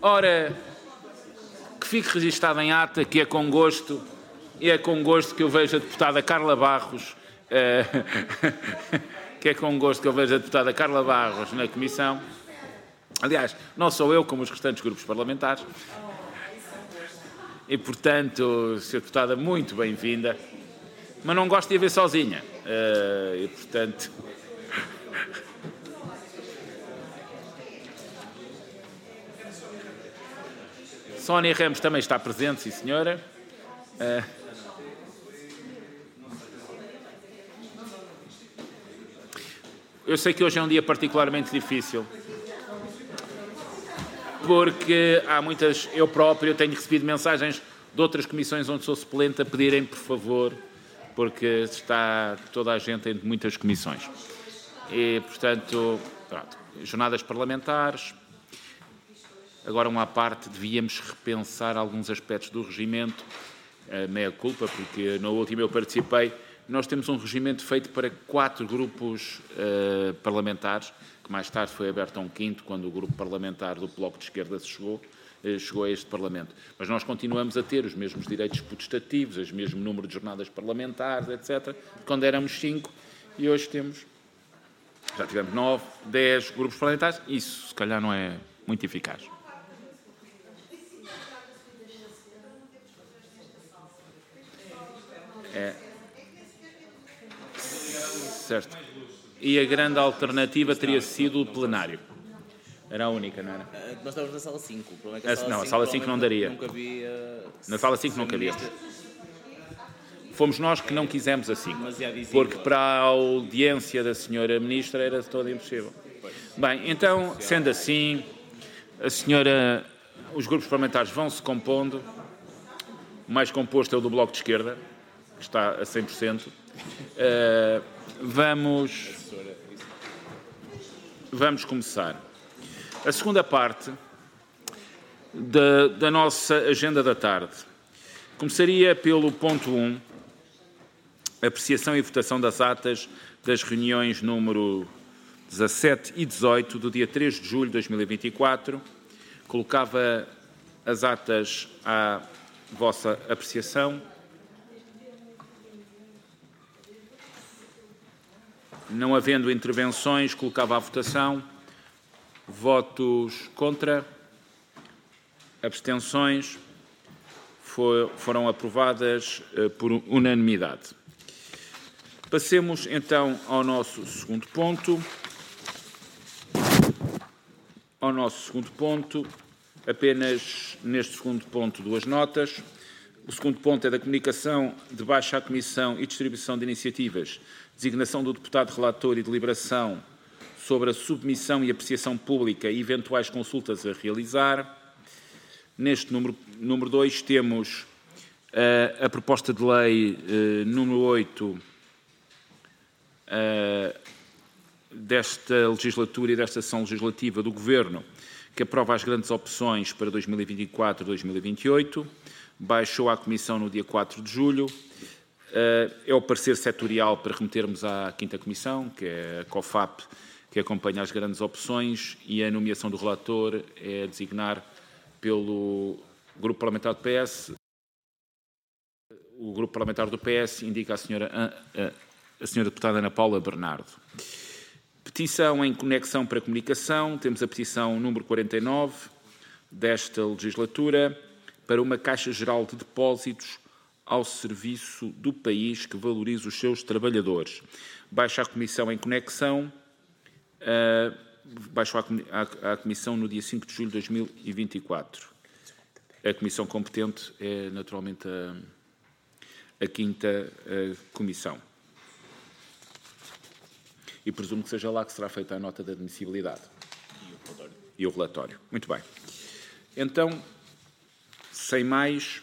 Ora, que fique registado em ata que é com gosto que eu vejo a deputada Carla Barros, na Comissão. Aliás, não sou eu, como os restantes grupos parlamentares. E, portanto, Sra. Deputada, muito bem-vinda. Mas não gosto de a ver sozinha. E, portanto... Sónia Ramos também está presente, sim, senhora. Eu sei que hoje é um dia particularmente difícil, porque há muitas... Eu próprio tenho recebido mensagens de outras comissões onde sou suplente a pedirem, por favor, porque está toda a gente em muitas comissões. E, portanto, pronto, jornadas parlamentares. Agora, uma parte, devíamos repensar alguns aspectos do regimento, meia culpa, porque na última eu participei. Nós temos um regimento feito para 4 grupos parlamentares, que mais tarde foi aberto a um 5º, quando o grupo parlamentar do Bloco de Esquerda chegou a este Parlamento. Mas nós continuamos a ter os mesmos direitos potestativos, o mesmo número de jornadas parlamentares, etc., quando éramos 5, e hoje já tivemos 9, 10 grupos parlamentares. Isso, se calhar, não é muito eficaz. Certo. E a grande alternativa teria sido o plenário. Era a única, não era? Nós estávamos na sala 5. O problema é que a sala 5 não daria. Não cabia... Na sala 5 não cabia. Fomos nós que não quisemos assim. Porque para a audiência da senhora Ministra era todo impossível. Bem, então, sendo assim, os grupos parlamentares vão se compondo. O mais composto é o do Bloco de Esquerda, que está a 100%. Vamos começar. A segunda parte da nossa agenda da tarde. Começaria pelo ponto 1, apreciação e votação das atas das reuniões número 17 e 18 do dia 3 de julho de 2024. Colocava as atas à vossa apreciação. Não havendo intervenções, colocava à votação. Votos contra. Abstenções. Foram aprovadas por unanimidade. Passemos então ao nosso segundo ponto. Apenas neste segundo ponto 2 notas. O segundo ponto é da comunicação de baixa à Comissão e distribuição de iniciativas, designação do deputado relator e deliberação sobre a submissão e apreciação pública e eventuais consultas a realizar. Neste número 2 temos a proposta de lei número 8 desta legislatura e desta sessão legislativa do Governo, que aprova as grandes opções para 2024 e 2028. Baixou à Comissão no dia 4 de julho. É o parecer setorial para remetermos à 5ª Comissão, que é a COFAP, que acompanha as grandes opções, e a nomeação do relator é designar pelo Grupo Parlamentar do PS. O Grupo Parlamentar do PS indica a senhora deputada Ana Paula Bernardo. Petição em conexão para comunicação. Temos a petição número 49 desta legislatura para uma Caixa Geral de Depósitos ao serviço do país que valorize os seus trabalhadores. Baixa a Comissão em conexão. Baixou à Comissão no dia 5 de julho de 2024. A Comissão competente é, naturalmente, a 5ª Comissão. E presumo que seja lá que será feita a nota de admissibilidade. E o relatório. Muito bem. Então, sem mais,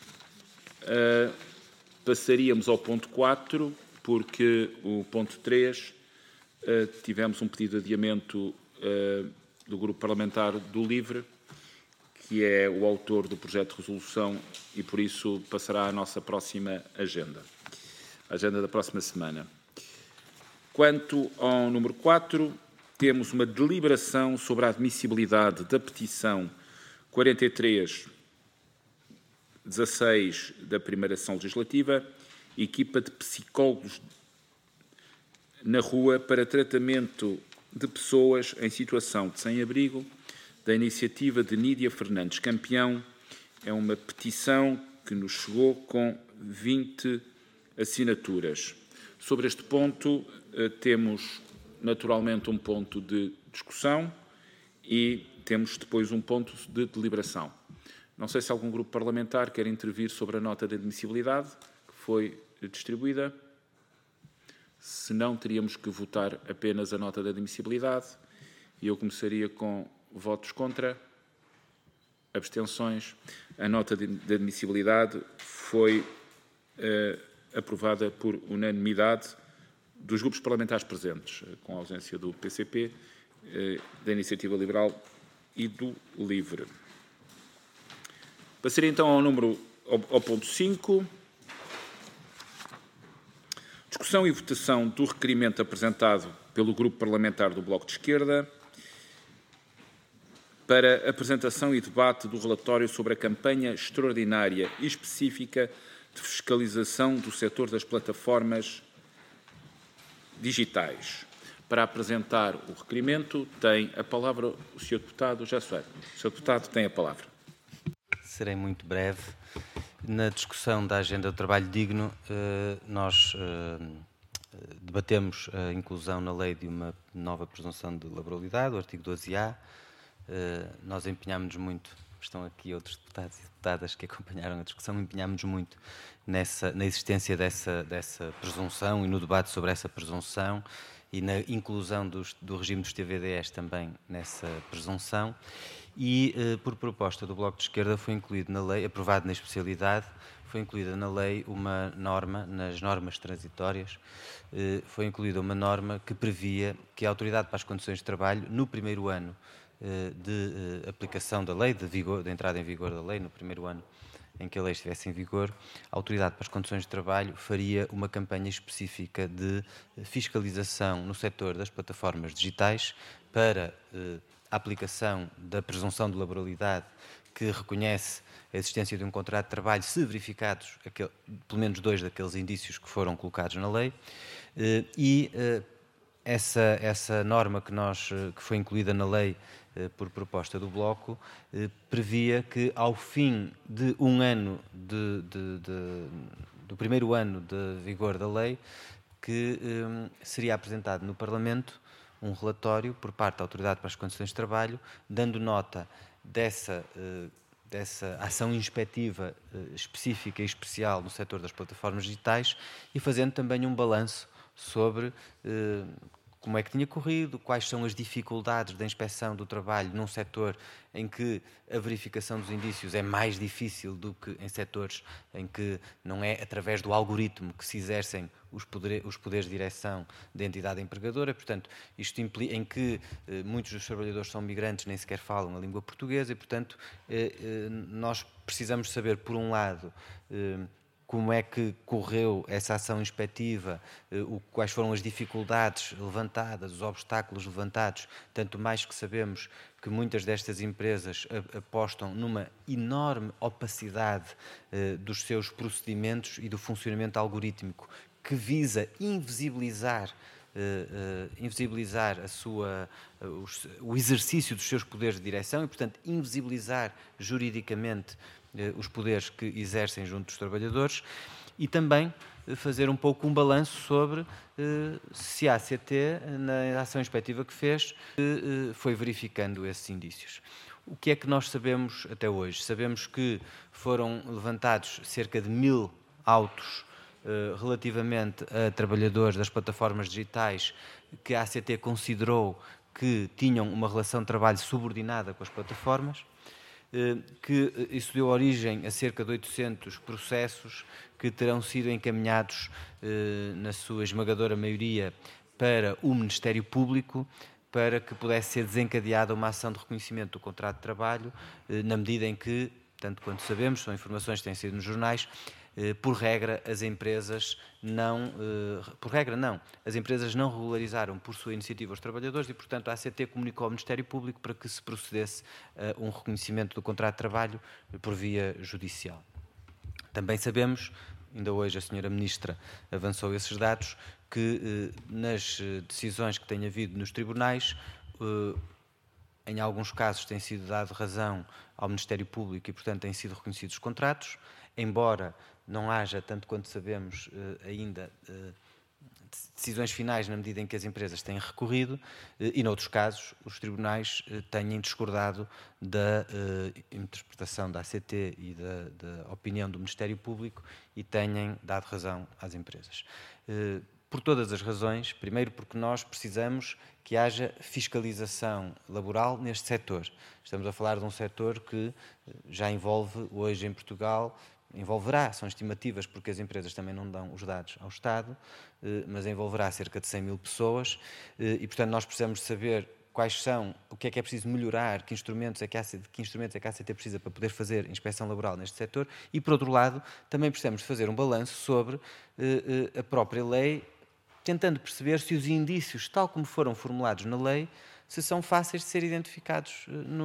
passaríamos ao ponto 4, porque o ponto 3 tivemos um pedido de adiamento do Grupo Parlamentar do LIVRE, que é o autor do projeto de resolução, e por isso passará à nossa próxima agenda, a agenda da próxima semana. Quanto ao número 4, temos uma deliberação sobre a admissibilidade da petição 43/16 da primeira sessão legislativa, equipa de psicólogos na rua para tratamento de pessoas em situação de sem-abrigo, da iniciativa de Nídia Fernandes Campeão. É uma petição que nos chegou com 20 assinaturas. Sobre este ponto, temos naturalmente um ponto de discussão e temos depois um ponto de deliberação. Não sei se algum grupo parlamentar quer intervir sobre a nota de admissibilidade que foi distribuída. Se não, teríamos que votar apenas a nota de admissibilidade e eu começaria com votos contra, abstenções. A nota de admissibilidade foi aprovada por unanimidade dos grupos parlamentares presentes, com a ausência do PCP, da Iniciativa Liberal e do LIVRE. Passaria então ao ponto 5. Discussão e votação do requerimento apresentado pelo Grupo Parlamentar do Bloco de Esquerda para apresentação e debate do relatório sobre a campanha extraordinária e específica de fiscalização do setor das plataformas digitais. Para apresentar o requerimento, tem a palavra o Sr. Deputado José Soeiro. O Sr. Deputado tem a palavra. Serei muito breve. Na discussão da Agenda do Trabalho Digno, nós debatemos a inclusão na lei de uma nova presunção de laboralidade, o artigo 12A. Nós empenhámos-nos muito, estão aqui outros deputados e deputadas que acompanharam a discussão, empenhámos-nos muito na existência dessa presunção e no debate sobre essa presunção e na inclusão do regime dos TVDs também nessa presunção. E, por proposta do Bloco de Esquerda, foi incluído na lei, aprovado na especialidade, foi incluída na lei uma norma, nas normas transitórias, foi incluída uma norma que previa que a Autoridade para as Condições de Trabalho, no primeiro ano de aplicação da lei, de entrada em vigor da lei, no primeiro ano em que a lei estivesse em vigor, a Autoridade para as Condições de Trabalho faria uma campanha específica de fiscalização no setor das plataformas digitais para a aplicação da presunção de laboralidade que reconhece a existência de um contrato de trabalho se verificados pelo menos 2 daqueles indícios que foram colocados na lei e essa norma que foi incluída na lei por proposta do Bloco previa que ao fim de um ano do primeiro ano de vigor da lei que seria apresentado no Parlamento um relatório por parte da Autoridade para as Condições de Trabalho, dando nota dessa ação inspectiva específica e especial no setor das plataformas digitais e fazendo também um balanço sobre como é que tinha corrido, quais são as dificuldades da inspeção do trabalho num setor em que a verificação dos indícios é mais difícil do que em setores em que não é através do algoritmo que se exercem os poderes de direção da entidade empregadora. Portanto, isto implica em que muitos dos trabalhadores são migrantes, nem sequer falam a língua portuguesa e, portanto, nós precisamos saber, por um lado, como é que correu essa ação inspectiva, quais foram as dificuldades levantadas, os obstáculos levantados, tanto mais que sabemos que muitas destas empresas apostam numa enorme opacidade dos seus procedimentos e do funcionamento algorítmico que visa invisibilizar o exercício dos seus poderes de direção e, portanto, invisibilizar juridicamente os poderes que exercem junto dos trabalhadores e também fazer um pouco um balanço sobre se a ACT, na ação inspectiva que fez, foi verificando esses indícios. O que é que nós sabemos até hoje? Sabemos que foram levantados cerca de 1000 autos relativamente a trabalhadores das plataformas digitais que a ACT considerou que tinham uma relação de trabalho subordinada com as plataformas, que isso deu origem a cerca de 800 processos que terão sido encaminhados, na sua esmagadora maioria, para o Ministério Público, para que pudesse ser desencadeada uma ação de reconhecimento do contrato de trabalho, na medida em que, tanto quanto sabemos, são informações que têm sido nos jornais, por regra, as empresas não regularizaram por sua iniciativa os trabalhadores e, portanto, a ACT comunicou ao Ministério Público para que se procedesse a um reconhecimento do contrato de trabalho por via judicial. Também sabemos, ainda hoje a Sra. Ministra avançou esses dados, que nas decisões que tem havido nos tribunais, em alguns casos tem sido dado razão ao Ministério Público e, portanto, têm sido reconhecidos os contratos, embora não haja, tanto quanto sabemos, ainda decisões finais na medida em que as empresas têm recorrido e, noutros casos, os tribunais têm discordado da interpretação da ACT e da opinião do Ministério Público e têm dado razão às empresas. Por todas as razões, primeiro porque nós precisamos que haja fiscalização laboral neste setor. Estamos a falar de um setor que já envolve, hoje em Portugal, envolverá, são estimativas porque as empresas também não dão os dados ao Estado, mas envolverá cerca de 100 mil pessoas e, portanto, nós precisamos saber quais são, o que é preciso melhorar, que instrumentos é que a ACT precisa para poder fazer inspeção laboral neste setor e, por outro lado, também precisamos fazer um balanço sobre a própria lei, tentando perceber se os indícios, tal como foram formulados na lei, se são fáceis de ser identificados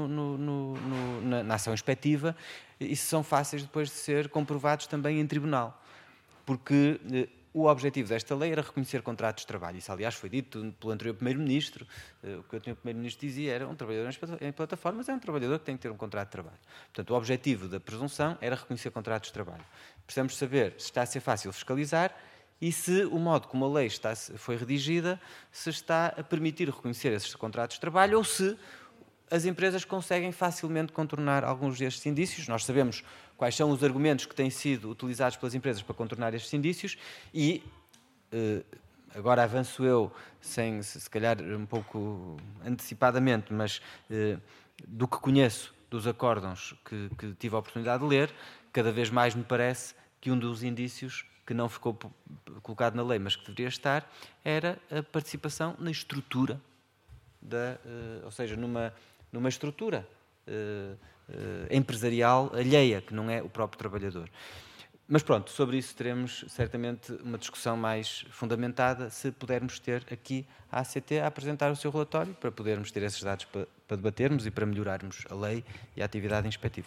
na ação inspectiva e se são fáceis depois de ser comprovados também em tribunal. Porque o objetivo desta lei era reconhecer contratos de trabalho. Isso, aliás, foi dito pelo anterior Primeiro-Ministro. O que o anterior Primeiro-Ministro dizia era um trabalhador em plataformas é um trabalhador que tem que ter um contrato de trabalho. Portanto, o objetivo da presunção era reconhecer contratos de trabalho. Precisamos saber se está a ser fácil fiscalizar e se o modo como a lei foi redigida se está a permitir reconhecer esses contratos de trabalho ou se as empresas conseguem facilmente contornar alguns destes indícios. Nós sabemos quais são os argumentos que têm sido utilizados pelas empresas para contornar estes indícios e, agora avanço eu, se calhar um pouco antecipadamente, mas do que conheço dos acórdãos que tive a oportunidade de ler, cada vez mais me parece que um dos indícios que não ficou colocado na lei, mas que deveria estar, era a participação na estrutura, ou seja, numa estrutura empresarial alheia, que não é o próprio trabalhador. Mas pronto, sobre isso teremos certamente uma discussão mais fundamentada se pudermos ter aqui a ACT a apresentar o seu relatório, para podermos ter esses dados para debatermos e para melhorarmos a lei e a atividade inspectiva.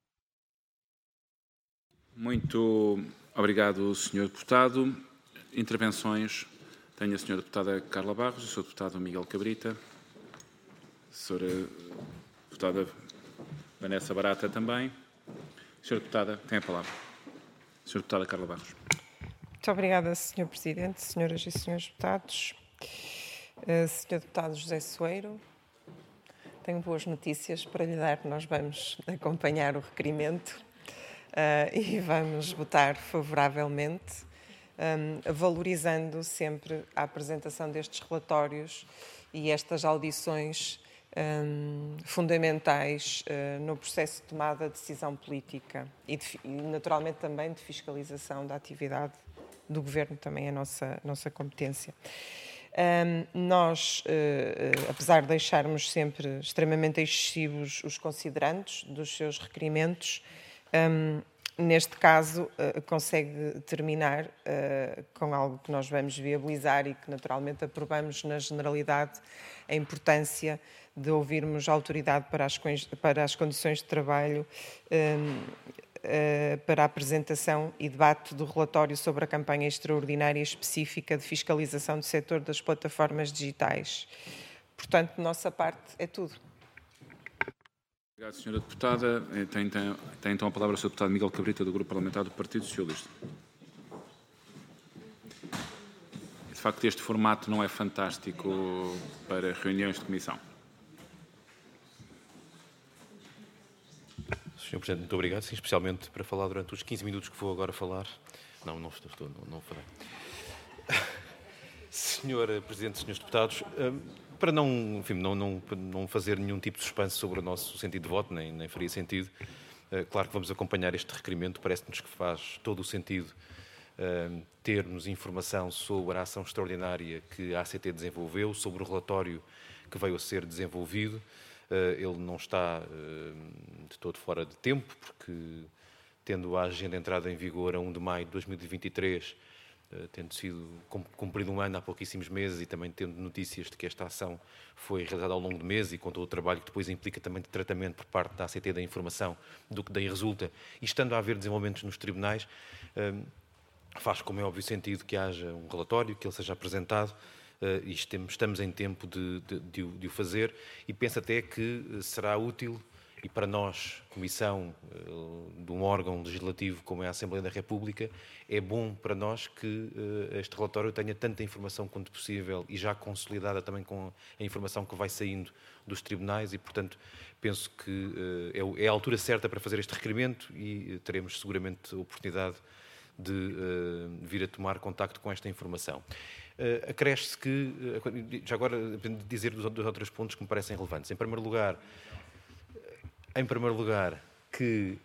Muito obrigado, Sr. Deputado. Intervenções. Tenho a Sra. Deputada Carla Barros, o Sr. Deputado Miguel Cabrita, a Sra. Deputada Vanessa Barata também. Sra. Deputada, tem a palavra. Sra. Deputada Carla Barros. Muito obrigada, Sr. Presidente, Senhoras e Senhores Deputados. Sr. Deputado José Soeiro, tenho boas notícias para lhe dar. Nós vamos acompanhar o requerimento e vamos votar favoravelmente, valorizando sempre a apresentação destes relatórios e estas audições fundamentais no processo de tomada de decisão política e naturalmente também de fiscalização da atividade do Governo, também é a nossa competência. Nós, apesar de deixarmos sempre extremamente excessivos os considerandos dos seus requerimentos, neste caso consegue terminar com algo que nós vamos viabilizar e que naturalmente aprovamos na generalidade, a importância de ouvirmos a autoridade para as condições de trabalho para a apresentação e debate do relatório sobre a campanha extraordinária específica de fiscalização do setor das plataformas digitais. Portanto, de nossa parte é tudo. Obrigado, Sra. Deputada. Tem então a palavra o Sr. Deputado Miguel Cabrita, do Grupo Parlamentar do Partido Socialista. De facto, este formato não é fantástico para reuniões de comissão. Sr. Presidente, muito obrigado, sim, especialmente para falar durante os 15 minutos que vou agora falar. Não farei. Sr. Presidente, Srs. Deputados, para não fazer nenhum tipo de suspense sobre o nosso sentido de voto, nem faria sentido, claro que vamos acompanhar este requerimento, parece-nos que faz todo o sentido termos informação sobre a ação extraordinária que a ACT desenvolveu, sobre o relatório que veio a ser desenvolvido. Ele não está de todo fora de tempo, porque tendo a agenda entrada em vigor a 1 de maio de 2023, tendo sido cumprido um ano há pouquíssimos meses e também tendo notícias de que esta ação foi realizada ao longo de meses e com todo o trabalho que depois implica também de tratamento por parte da ACT da informação do que daí resulta, e estando a haver desenvolvimentos nos tribunais, faz, como é óbvio, sentido que haja um relatório, que ele seja apresentado, e estamos em tempo de o fazer, e penso até que será útil, e para nós, Comissão de um órgão legislativo como é a Assembleia da República, é bom para nós que este relatório tenha tanta informação quanto possível e já consolidada também com a informação que vai saindo dos tribunais e, portanto, penso que é a altura certa para fazer este requerimento e teremos seguramente a oportunidade de vir a tomar contacto com esta informação. Acresce que, já agora, dizer dos outros pontos que me parecem relevantes. Em primeiro lugar, que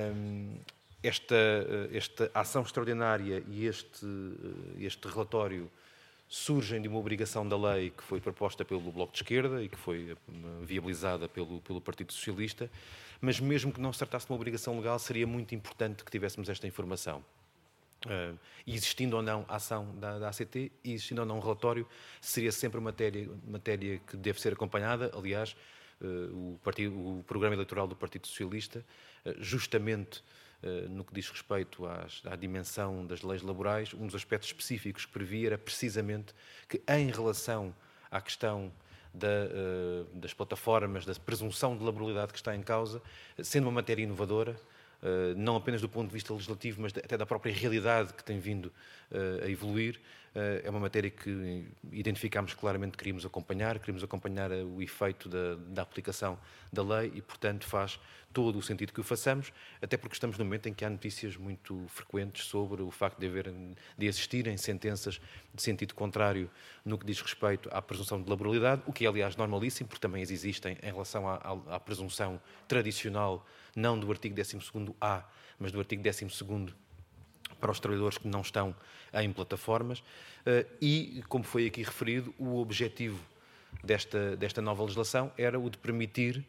esta ação extraordinária e este relatório surgem de uma obrigação da lei que foi proposta pelo Bloco de Esquerda e que foi viabilizada pelo Partido Socialista, mas mesmo que não se tratasse de uma obrigação legal, seria muito importante que tivéssemos esta informação. Existindo ou não a ação da ACT e existindo ou não um relatório, seria sempre uma matéria que deve ser acompanhada. Aliás, o programa eleitoral do Partido Socialista, justamente no que diz respeito à dimensão das leis laborais, um dos aspectos específicos que previa era precisamente que, em relação à questão das plataformas, da presunção de laboralidade que está em causa, sendo uma matéria inovadora, não apenas do ponto de vista legislativo, mas até da própria realidade que tem vindo a evoluir, é uma matéria que identificámos claramente que queríamos acompanhar o efeito da aplicação da lei e, portanto, faz todo o sentido que o façamos, até porque estamos num momento em que há notícias muito frequentes sobre o facto de existirem sentenças de sentido contrário no que diz respeito à presunção de laboralidade, o que é, aliás, normalíssimo, porque também existem em relação à presunção tradicional, não do artigo 12º-A, mas do artigo 12º para os trabalhadores que não estão em plataformas e, como foi aqui referido, o objetivo desta nova legislação era o de permitir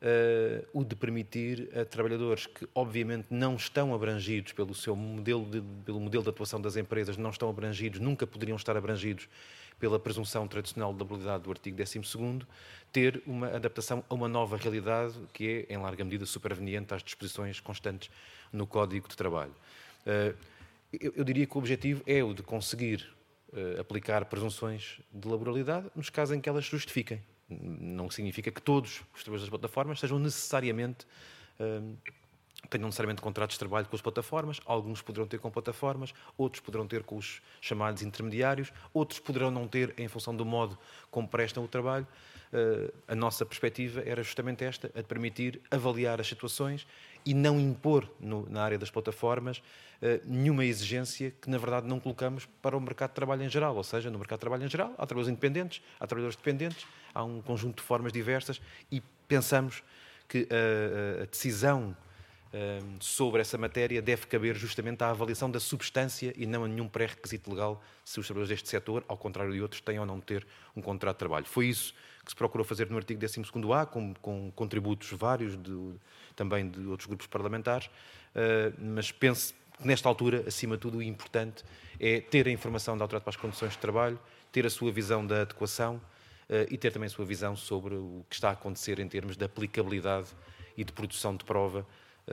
a trabalhadores que, obviamente, não estão abrangidos pelo modelo de atuação das empresas, não estão abrangidos, nunca poderiam estar abrangidos pela presunção tradicional de laboralidade do artigo 12º, ter uma adaptação a uma nova realidade que é, em larga medida, superveniente às disposições constantes no Código de Trabalho. Eu diria que o objetivo é o de conseguir aplicar presunções de laboralidade nos casos em que elas justifiquem. Não significa que todos os trabalhadores das plataformas tenham necessariamente contratos de trabalho com as plataformas, alguns poderão ter com plataformas, outros poderão ter com os chamados intermediários, outros poderão não ter em função do modo como prestam o trabalho. A nossa perspectiva era justamente esta, a de permitir avaliar as situações e não impor na área das plataformas nenhuma exigência que, na verdade, não colocamos para o mercado de trabalho em geral. Ou seja, no mercado de trabalho em geral, há trabalhadores independentes, há trabalhadores dependentes, há um conjunto de formas diversas e pensamos que a decisão sobre essa matéria deve caber justamente à avaliação da substância e não a nenhum pré-requisito legal se os trabalhadores deste setor, ao contrário de outros, têm ou não ter um contrato de trabalho. Foi isso que se procurou fazer no artigo 12º-A, com contributos vários também de outros grupos parlamentares, mas penso que nesta altura, acima de tudo, o importante é ter a informação da Autoridade para as Condições de Trabalho, ter a sua visão da adequação e ter também a sua visão sobre o que está a acontecer em termos de aplicabilidade e de produção de prova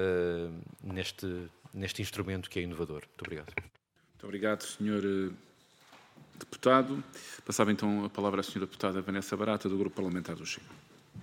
neste instrumento que é inovador. Muito obrigado. Muito obrigado, Sr. Deputado. Passava então a palavra à Sra. Deputada Vanessa Barata, do Grupo Parlamentar do Chega.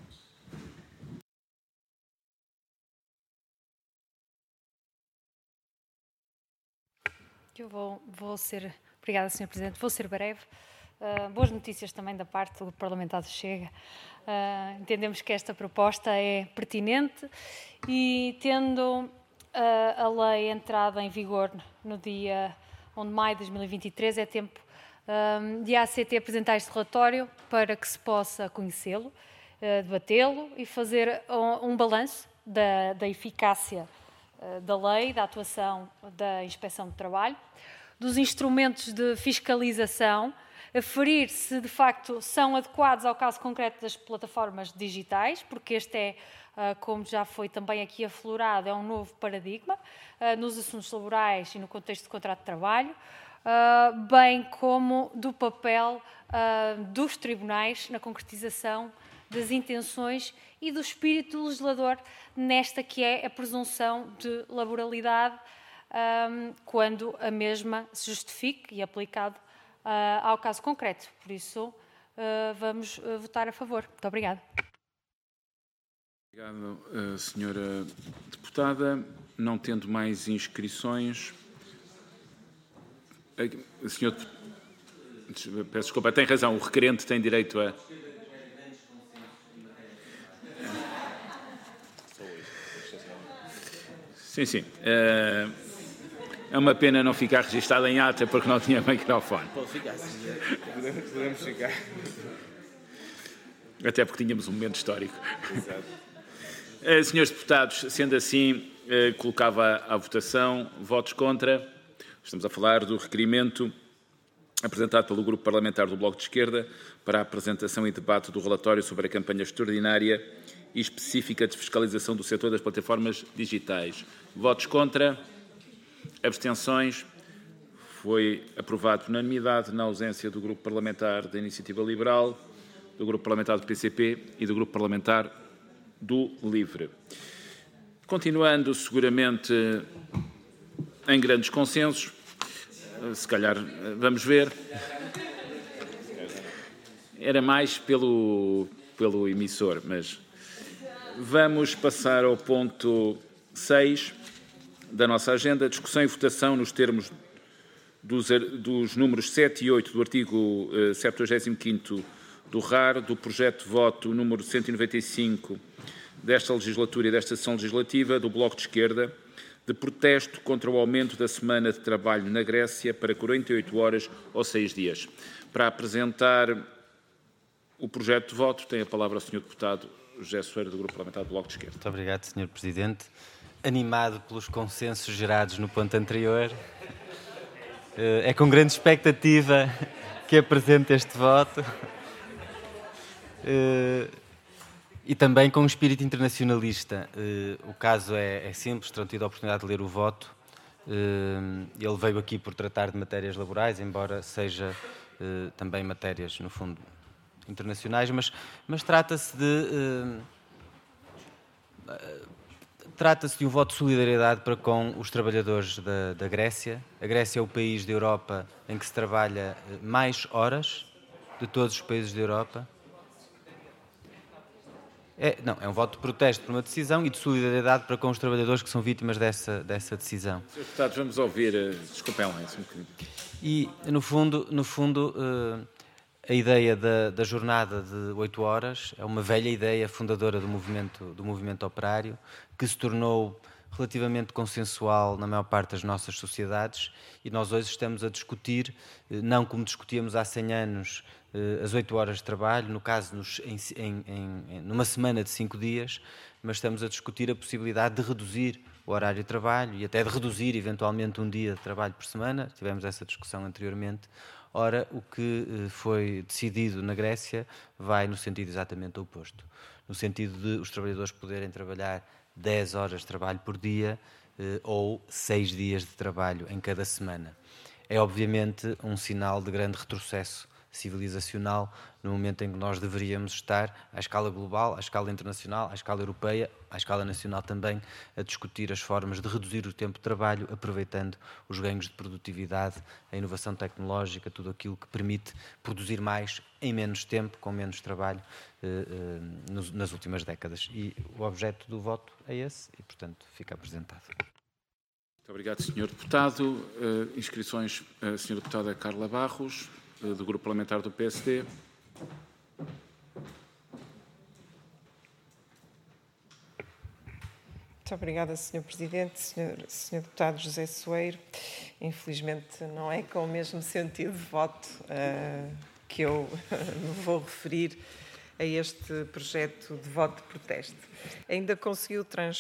Obrigada, Sr. Presidente. Vou ser breve. Boas notícias também da parte do Grupo Parlamentar do Chega. Entendemos que esta proposta é pertinente e, tendo a lei entrada em vigor no dia 1 de maio de 2023, é tempo de a ACT apresentar este relatório para que se possa conhecê-lo, debatê-lo e fazer um balanço da eficácia da lei, da atuação da Inspeção de Trabalho, dos instrumentos de fiscalização aferir se de facto são adequados ao caso concreto das plataformas digitais, porque este é, como já foi também aqui aflorado, é um novo paradigma nos assuntos laborais e no contexto de contrato de trabalho, bem como do papel dos tribunais na concretização das intenções e do espírito do legislador nesta que é a presunção de laboralidade, quando a mesma se justifique e aplicado ao caso concreto. Por isso, vamos votar a favor. Muito obrigada. Obrigado, Senhora Deputada. Não tendo mais inscrições... Senhor... Peço desculpa, tem razão, o requerente tem direito a... Sim. É uma pena não ficar registado em ata porque não tinha microfone. Pode ficar, senhor. Podemos ficar. Até porque tínhamos um momento histórico. Exato. Senhores deputados, sendo assim, colocava à votação votos contra. Estamos a falar do requerimento apresentado pelo Grupo Parlamentar do Bloco de Esquerda para a apresentação e debate do relatório sobre a campanha extraordinária e específica de fiscalização do setor das plataformas digitais. Votos contra, abstenções. Foi aprovado por unanimidade na ausência do Grupo Parlamentar da Iniciativa Liberal, do Grupo Parlamentar do PCP e do Grupo Parlamentar do LIVRE. Continuando seguramente em grandes consensos, se calhar vamos ver. Era mais pelo emissor, mas vamos passar ao ponto 6 da nossa agenda, discussão e votação nos termos dos números 7 e 8 do artigo 75º do RAR, do projeto de voto número 195 desta legislatura e desta sessão legislativa do Bloco de Esquerda, de protesto contra o aumento da semana de trabalho na Grécia para 48 horas ou 6 dias. Para apresentar o projeto de voto, tem a palavra o Sr. Deputado José Soeiro, do Grupo Parlamentar do Bloco de Esquerda. Muito obrigado, Sr. Presidente. Animado pelos consensos gerados no ponto anterior, é com grande expectativa que apresento este voto e também com um espírito internacionalista. O caso é simples, terão tido a oportunidade de ler o voto. Ele veio aqui por tratar de matérias laborais, embora seja também matérias, no fundo, internacionais, mas trata-se de um voto de solidariedade para com os trabalhadores da Grécia. A Grécia é o país da Europa em que se trabalha mais horas de todos os países da Europa. É um voto de protesto por uma decisão e de solidariedade para com os trabalhadores que são vítimas dessa decisão. Senhores deputados, vamos ouvir... Desculpem lá, um bocadinho. E, no fundo, a ideia da jornada de 8 horas é uma velha ideia fundadora do movimento operário, que se tornou relativamente consensual na maior parte das nossas sociedades, e nós hoje estamos a discutir, não como discutíamos há 100 anos, as 8 horas de trabalho, no caso numa semana de 5 dias, mas estamos a discutir a possibilidade de reduzir o horário de trabalho e até de reduzir eventualmente um dia de trabalho por semana. Tivemos essa discussão anteriormente. Ora, o que foi decidido na Grécia vai no sentido exatamente oposto, no sentido de os trabalhadores poderem trabalhar 10 horas de trabalho por dia ou 6 dias de trabalho em cada semana. É obviamente um sinal de grande retrocesso civilizacional no momento em que nós deveríamos estar à escala global, à escala internacional, à escala europeia, à escala nacional também, a discutir as formas de reduzir o tempo de trabalho, aproveitando os ganhos de produtividade, a inovação tecnológica, tudo aquilo que permite produzir mais em menos tempo, com menos trabalho, nas últimas décadas. E o objeto do voto é esse e, portanto, fica apresentado. Muito obrigado, Sr. Deputado. Inscrições, a Sra. Deputada Carla Barros, do Grupo Parlamentar do PSD. Muito obrigada, Sr. Presidente, Sr. Deputado José Soeiro. Infelizmente não é com o mesmo sentido de voto que eu me vou referir a este projeto de voto de protesto. Ainda conseguiu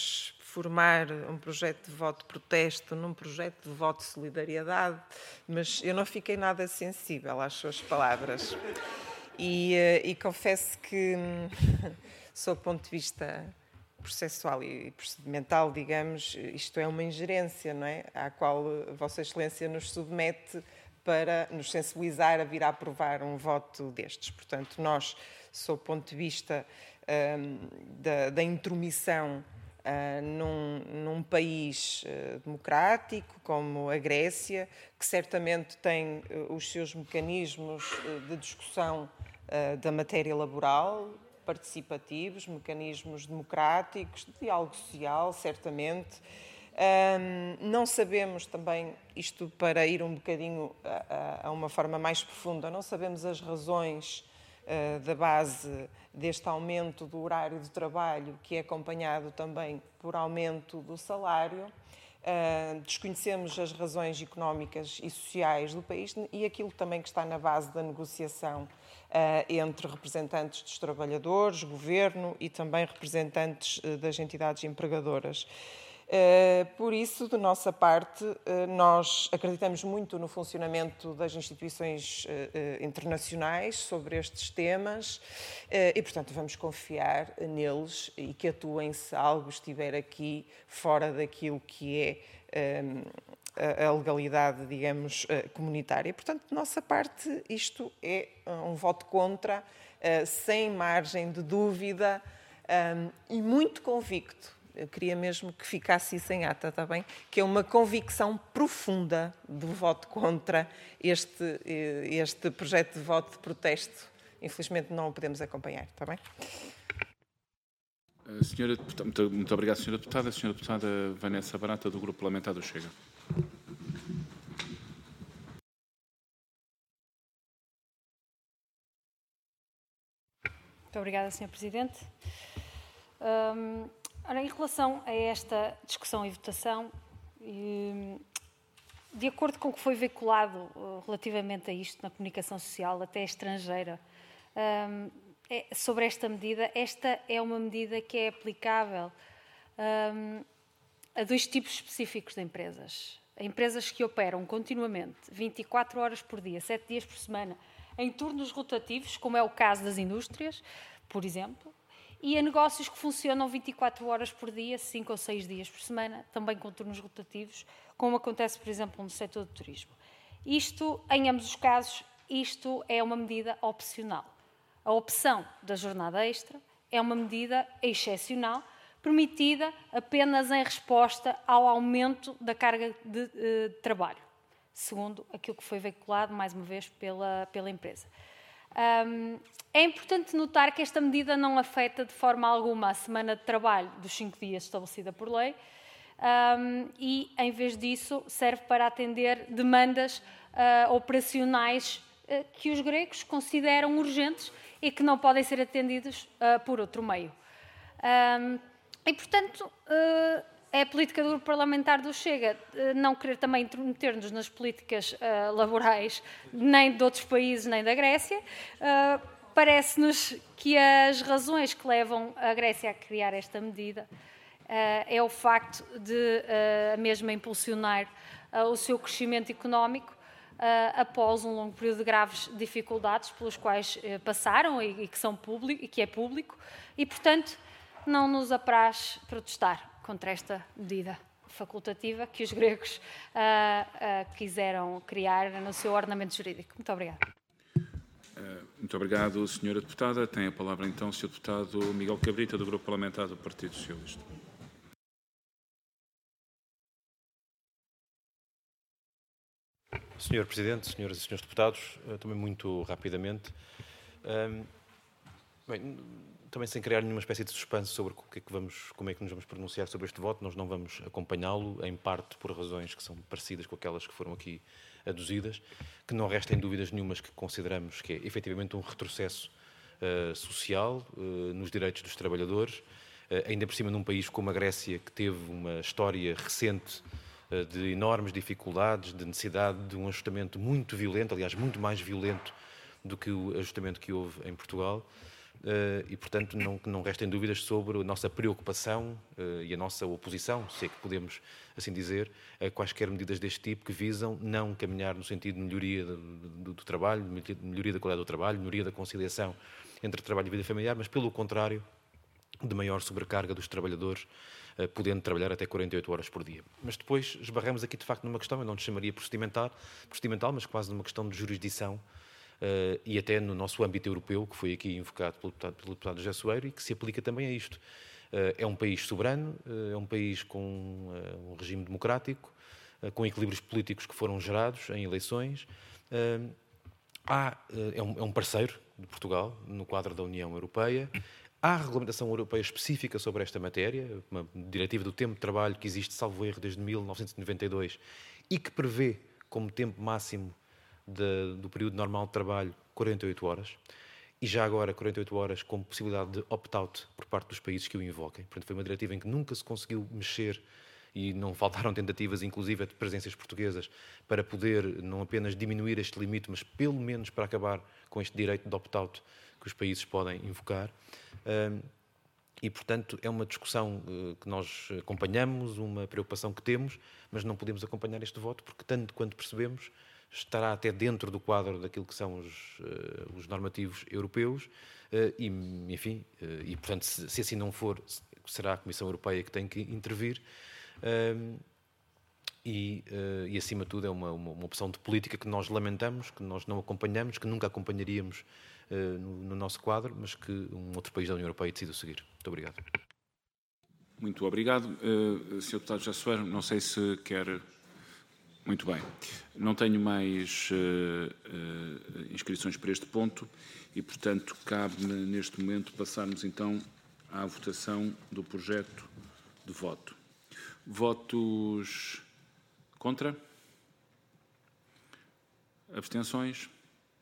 transformar um projeto de voto de protesto num projeto de voto de solidariedade, mas eu não fiquei nada sensível às suas palavras. E confesso que, sob o ponto de vista processual e procedimental, digamos, isto é uma ingerência, não é? À qual Vossa Excelência nos submete para nos sensibilizar a vir a aprovar um voto destes. Portanto, nós, sob o ponto de vista da intromissão num país democrático como a Grécia, que certamente tem os seus mecanismos de discussão da matéria laboral, participativos, mecanismos democráticos, de diálogo social, certamente. Não sabemos também, isto para ir um bocadinho a uma forma mais profunda, não sabemos as razões da base deste aumento do horário de trabalho, que é acompanhado também por aumento do salário. Desconhecemos as razões económicas e sociais do país e aquilo também que está na base da negociação entre representantes dos trabalhadores, governo e também representantes das entidades empregadoras. Por isso, de nossa parte, nós acreditamos muito no funcionamento das instituições internacionais sobre estes temas e, portanto, vamos confiar neles e que atuem se algo estiver aqui fora daquilo que é a legalidade, digamos, comunitária. Portanto, de nossa parte, isto é um voto contra, sem margem de dúvida e muito convicto. Eu queria mesmo que ficasse isso em ata, está bem? Que é uma convicção profunda do voto contra este projeto de voto de protesto. Infelizmente não o podemos acompanhar, está bem? Senhora Deputada, muito obrigado, Senhora Deputada. A Senhora Deputada Vanessa Barata, do Grupo Parlamentar do Chega. Muito obrigada, Sr. Presidente. Ora, em relação a esta discussão e votação, de acordo com o que foi veiculado relativamente a isto na comunicação social, até estrangeira, sobre esta medida, esta é uma medida que é aplicável a dois tipos específicos de empresas. Empresas que operam continuamente, 24 horas por dia, 7 dias por semana, em turnos rotativos, como é o caso das indústrias, por exemplo, e a negócios que funcionam 24 horas por dia, 5 ou 6 dias por semana, também com turnos rotativos, como acontece, por exemplo, no setor do turismo. Isto, em ambos os casos, isto é uma medida opcional. A opção da jornada extra é uma medida excepcional, permitida apenas em resposta ao aumento da carga de trabalho, segundo aquilo que foi veiculado, mais uma vez, pela empresa. É importante notar que esta medida não afeta de forma alguma a semana de trabalho dos 5 dias estabelecida por lei e, em vez disso, serve para atender demandas operacionais que os gregos consideram urgentes e que não podem ser atendidos por outro meio. E, portanto, é a política do Grupo Parlamentar do Chega não querer também intrometer-nos nas políticas laborais nem de outros países nem da Grécia. Parece-nos que as razões que levam a Grécia a criar esta medida é o facto de a mesma impulsionar o seu crescimento económico após um longo período de graves dificuldades pelos quais passaram e que são público, e que é público, e, portanto, não nos apraz protestar contra esta medida facultativa que os gregos quiseram criar no seu ordenamento jurídico. Muito obrigada. Muito obrigado, Senhora Deputada. Tem a palavra, então, o Sr. Deputado Miguel Cabrita, do Grupo Parlamentar do Partido Socialista. Senhor Presidente, senhoras e senhores deputados, também muito rapidamente, também sem criar nenhuma espécie de suspense sobre como é que nos vamos pronunciar sobre este voto, nós não vamos acompanhá-lo, em parte por razões que são parecidas com aquelas que foram aqui aduzidas, que não restem dúvidas nenhumas que consideramos que é efetivamente um retrocesso social nos direitos dos trabalhadores, ainda por cima num país como a Grécia, que teve uma história recente de enormes dificuldades, de necessidade de um ajustamento muito violento, aliás, muito mais violento do que o ajustamento que houve em Portugal. e, portanto, não restem dúvidas sobre a nossa preocupação e a nossa oposição, se é que podemos assim dizer, a quaisquer medidas deste tipo que visam não caminhar no sentido de melhoria do trabalho, melhoria da qualidade do trabalho, melhoria da conciliação entre trabalho e vida familiar, mas, pelo contrário, de maior sobrecarga dos trabalhadores, podendo trabalhar até 48 horas por dia. Mas depois esbarramos aqui, de facto, numa questão, eu não te chamaria procedimental, mas quase numa questão de jurisdição, e até no nosso âmbito europeu, que foi aqui invocado pelo deputado José Soeiro, e que se aplica também a isto. É um país soberano, é um país com um regime democrático, com equilíbrios políticos que foram gerados em eleições. É um parceiro de Portugal no quadro da União Europeia. Há regulamentação europeia específica sobre esta matéria, uma diretiva do tempo de trabalho que existe, salvo erro, desde 1992 e que prevê como tempo máximo do período normal de trabalho 48 horas e já agora 48 horas com possibilidade de opt-out por parte dos países que o invoquem. Portanto, foi uma diretiva em que nunca se conseguiu mexer e não faltaram tentativas, inclusive, de presenças portuguesas para poder não apenas diminuir este limite, mas pelo menos para acabar com este direito de opt-out que os países podem invocar. E, portanto, é uma discussão que nós acompanhamos, uma preocupação que temos, mas não podemos acompanhar este voto porque, tanto quanto percebemos, estará até dentro do quadro daquilo que são os normativos europeus e, portanto, se assim não for, será a Comissão Europeia que tem que intervir e, acima de tudo, é uma opção de política que nós lamentamos, que nós não acompanhamos, que nunca acompanharíamos no nosso quadro, mas que um outro país da União Europeia decidiu seguir. Muito obrigado. Muito obrigado. Sr. Deputado José Soeiro, não sei se quer... Muito bem. Não tenho mais inscrições para este ponto e, portanto, cabe-me neste momento passarmos então à votação do projeto de voto. Votos contra? Abstenções?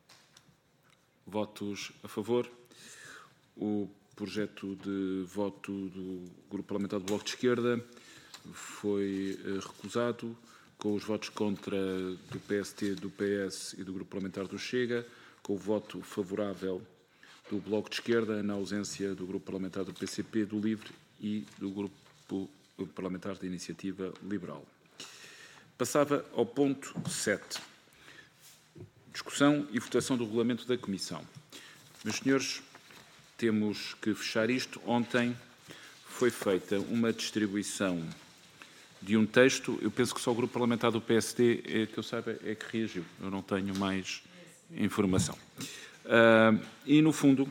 Votos a favor? O projeto de voto do Grupo Parlamentar do Bloco de Esquerda foi recusado, com os votos contra do PST, do PS e do Grupo Parlamentar do Chega, com o voto favorável do Bloco de Esquerda, na ausência do Grupo Parlamentar do PCP, do LIVRE e do Grupo Parlamentar da Iniciativa Liberal. Passava ao ponto 7. Discussão e votação do regulamento da Comissão. Meus senhores, temos que fechar isto. Ontem foi feita uma distribuição de um texto. Eu penso que só o Grupo Parlamentar do PSD, que eu saiba, é que reagiu. Eu não tenho mais informação. E, no fundo,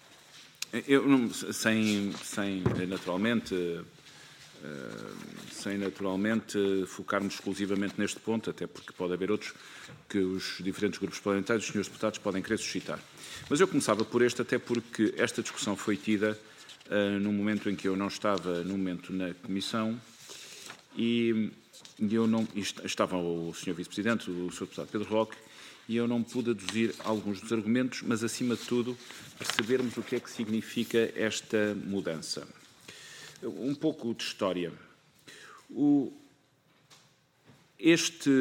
sem naturalmente focarmos exclusivamente neste ponto, até porque pode haver outros que os diferentes grupos parlamentares, os senhores deputados, podem querer suscitar. Mas eu começava por este, até porque esta discussão foi tida num momento em que eu não estava, no momento, na Comissão, e estava o Sr. Vice-Presidente, o Sr. Deputado Pedro Roque, e eu não pude aduzir alguns dos argumentos, mas, acima de tudo, percebermos o que é que significa esta mudança. Um pouco de história. Este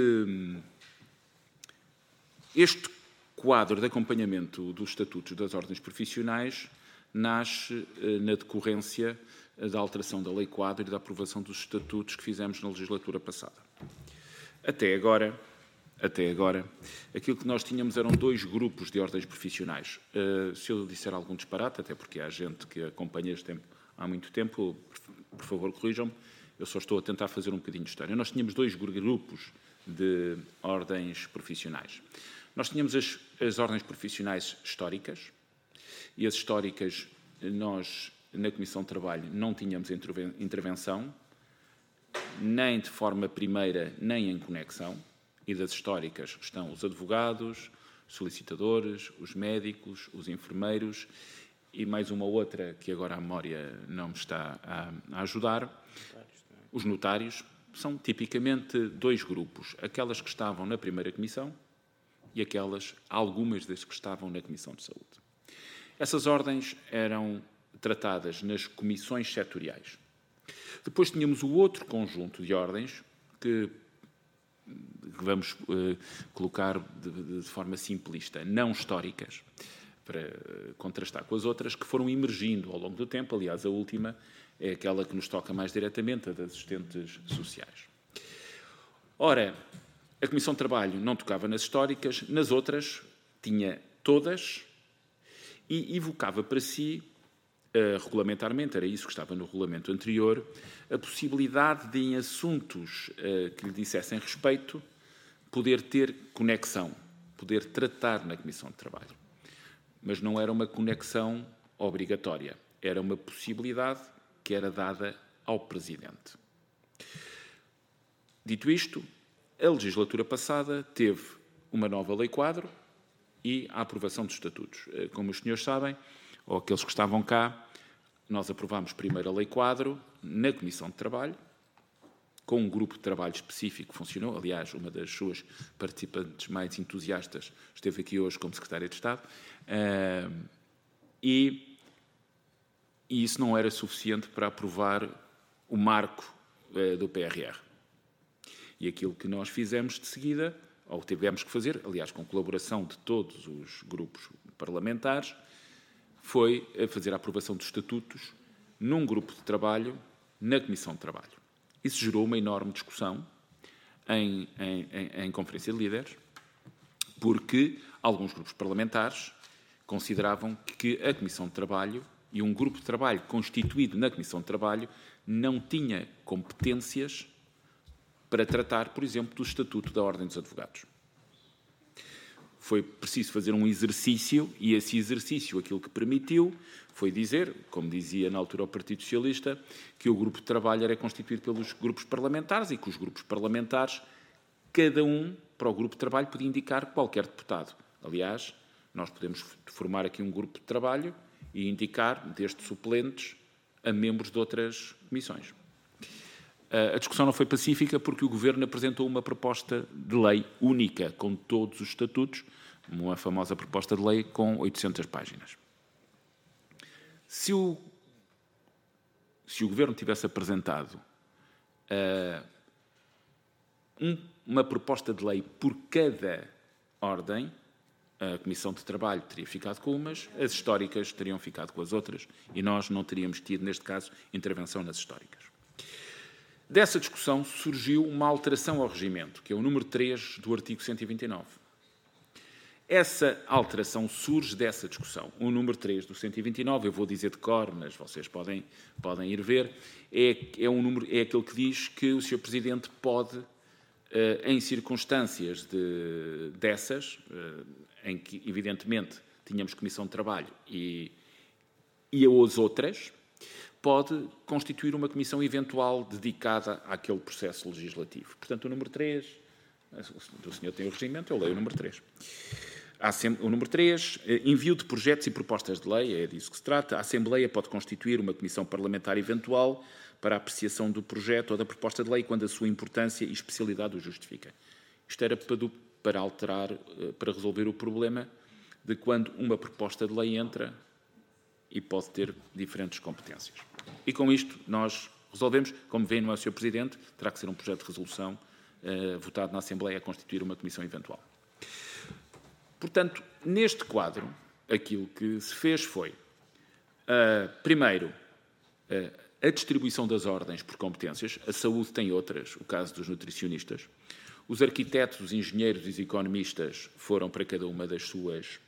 quadro de acompanhamento dos estatutos das ordens profissionais nasce na decorrência da alteração da Lei Quadro e da aprovação dos estatutos que fizemos na legislatura passada. Até agora, aquilo que nós tínhamos eram 2 grupos de ordens profissionais. Se eu disser algum disparate, até porque há gente que acompanha este tempo há muito tempo, por favor, corrijam-me, eu só estou a tentar fazer um bocadinho de história. Nós tínhamos 2 grupos de ordens profissionais. Nós tínhamos as ordens profissionais históricas, e as históricas nós, na Comissão de Trabalho, não tínhamos intervenção, nem de forma primeira, nem em conexão, e das históricas estão os advogados, os solicitadores, os médicos, os enfermeiros, e mais uma outra que agora a memória não me está a ajudar, os notários. São tipicamente 2 grupos, aquelas que estavam na primeira Comissão e algumas das que estavam na Comissão de Saúde. Essas ordens eram tratadas nas comissões setoriais. Depois tínhamos o outro conjunto de ordens que vamos colocar de forma simplista, não históricas, para contrastar com as outras, que foram emergindo ao longo do tempo. Aliás, a última é aquela que nos toca mais diretamente, a das assistentes sociais. Ora, a Comissão de Trabalho não tocava nas históricas, nas outras tinha todas e evocava para si, regulamentarmente, era isso que estava no regulamento anterior, a possibilidade de, em assuntos que lhe dissessem respeito, poder ter conexão, poder tratar na Comissão de Trabalho. Mas não era uma conexão obrigatória, era uma possibilidade que era dada ao Presidente. Dito isto, a legislatura passada teve uma nova lei-quadro e a aprovação dos estatutos. Como os senhores sabem, ou aqueles que estavam cá, nós aprovámos primeiro a lei-quadro na Comissão de Trabalho, com um grupo de trabalho específico que funcionou. Aliás, uma das suas participantes mais entusiastas esteve aqui hoje como Secretária de Estado. E isso não era suficiente para aprovar o marco do PRR. E aquilo que nós fizemos de seguida, ou tivemos que fazer, aliás, com colaboração de todos os grupos parlamentares, foi fazer a aprovação dos estatutos num grupo de trabalho na Comissão de Trabalho. Isso gerou uma enorme discussão em Conferência de Líderes, porque alguns grupos parlamentares consideravam que a Comissão de Trabalho e um grupo de trabalho constituído na Comissão de Trabalho não tinha competências para tratar, por exemplo, do Estatuto da Ordem dos Advogados. Foi preciso fazer um exercício, e esse exercício, aquilo que permitiu, foi dizer, como dizia na altura o Partido Socialista, que o grupo de trabalho era constituído pelos grupos parlamentares e que os grupos parlamentares, cada um, para o grupo de trabalho, podia indicar qualquer deputado. Aliás, nós podemos formar aqui um grupo de trabalho e indicar, desde suplentes, a membros de outras comissões. A discussão não foi pacífica porque o Governo apresentou uma proposta de lei única, com todos os estatutos, uma famosa proposta de lei com 800 páginas. Se o Governo tivesse apresentado uma proposta de lei por cada ordem, a Comissão de Trabalho teria ficado com umas, as históricas teriam ficado com as outras e nós não teríamos tido, neste caso, intervenção nas históricas. Dessa discussão surgiu uma alteração ao regimento, que é o número 3 do artigo 129. Essa alteração surge dessa discussão. O número 3 do 129, eu vou dizer de cor, mas vocês podem ir ver, é aquele que diz que o Sr. Presidente pode, em circunstâncias dessas, em que, evidentemente, tínhamos Comissão de Trabalho e as outras, pode constituir uma comissão eventual dedicada àquele processo legislativo. Portanto, o número 3, o senhor tem o regimento, eu leio o número 3. O número 3, envio de projetos e propostas de lei, é disso que se trata. A Assembleia pode constituir uma comissão parlamentar eventual para a apreciação do projeto ou da proposta de lei quando a sua importância e especialidade o justifiquem. Isto era para alterar, para resolver o problema de quando uma proposta de lei entra e pode ter diferentes competências. E com isto nós resolvemos, como vê, não é o Sr. Presidente, terá que ser um projeto de resolução votado na Assembleia a constituir uma comissão eventual. Portanto, neste quadro, aquilo que se fez foi, primeiro, a distribuição das ordens por competências. A saúde tem outras, o caso dos nutricionistas. Os arquitetos, os engenheiros e os economistas foram para cada uma das suas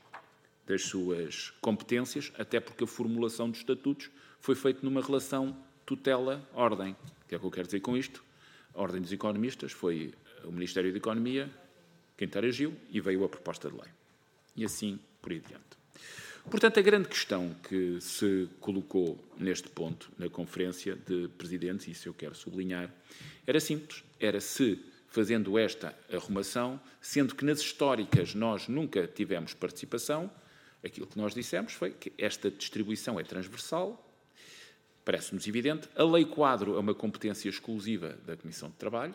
competências, até porque a formulação dos estatutos foi feita numa relação tutela-ordem. O que é que eu quero dizer com isto? A Ordem dos Economistas foi o Ministério da Economia quem interagiu e veio a proposta de lei. E assim por aí adiante. Portanto, a grande questão que se colocou neste ponto, na Conferência de Presidentes, e isso eu quero sublinhar, era simples. Era se, fazendo esta arrumação, sendo que nas históricas nós nunca tivemos participação, aquilo que nós dissemos foi que esta distribuição é transversal, parece-nos evidente, a lei-quadro é uma competência exclusiva da Comissão de Trabalho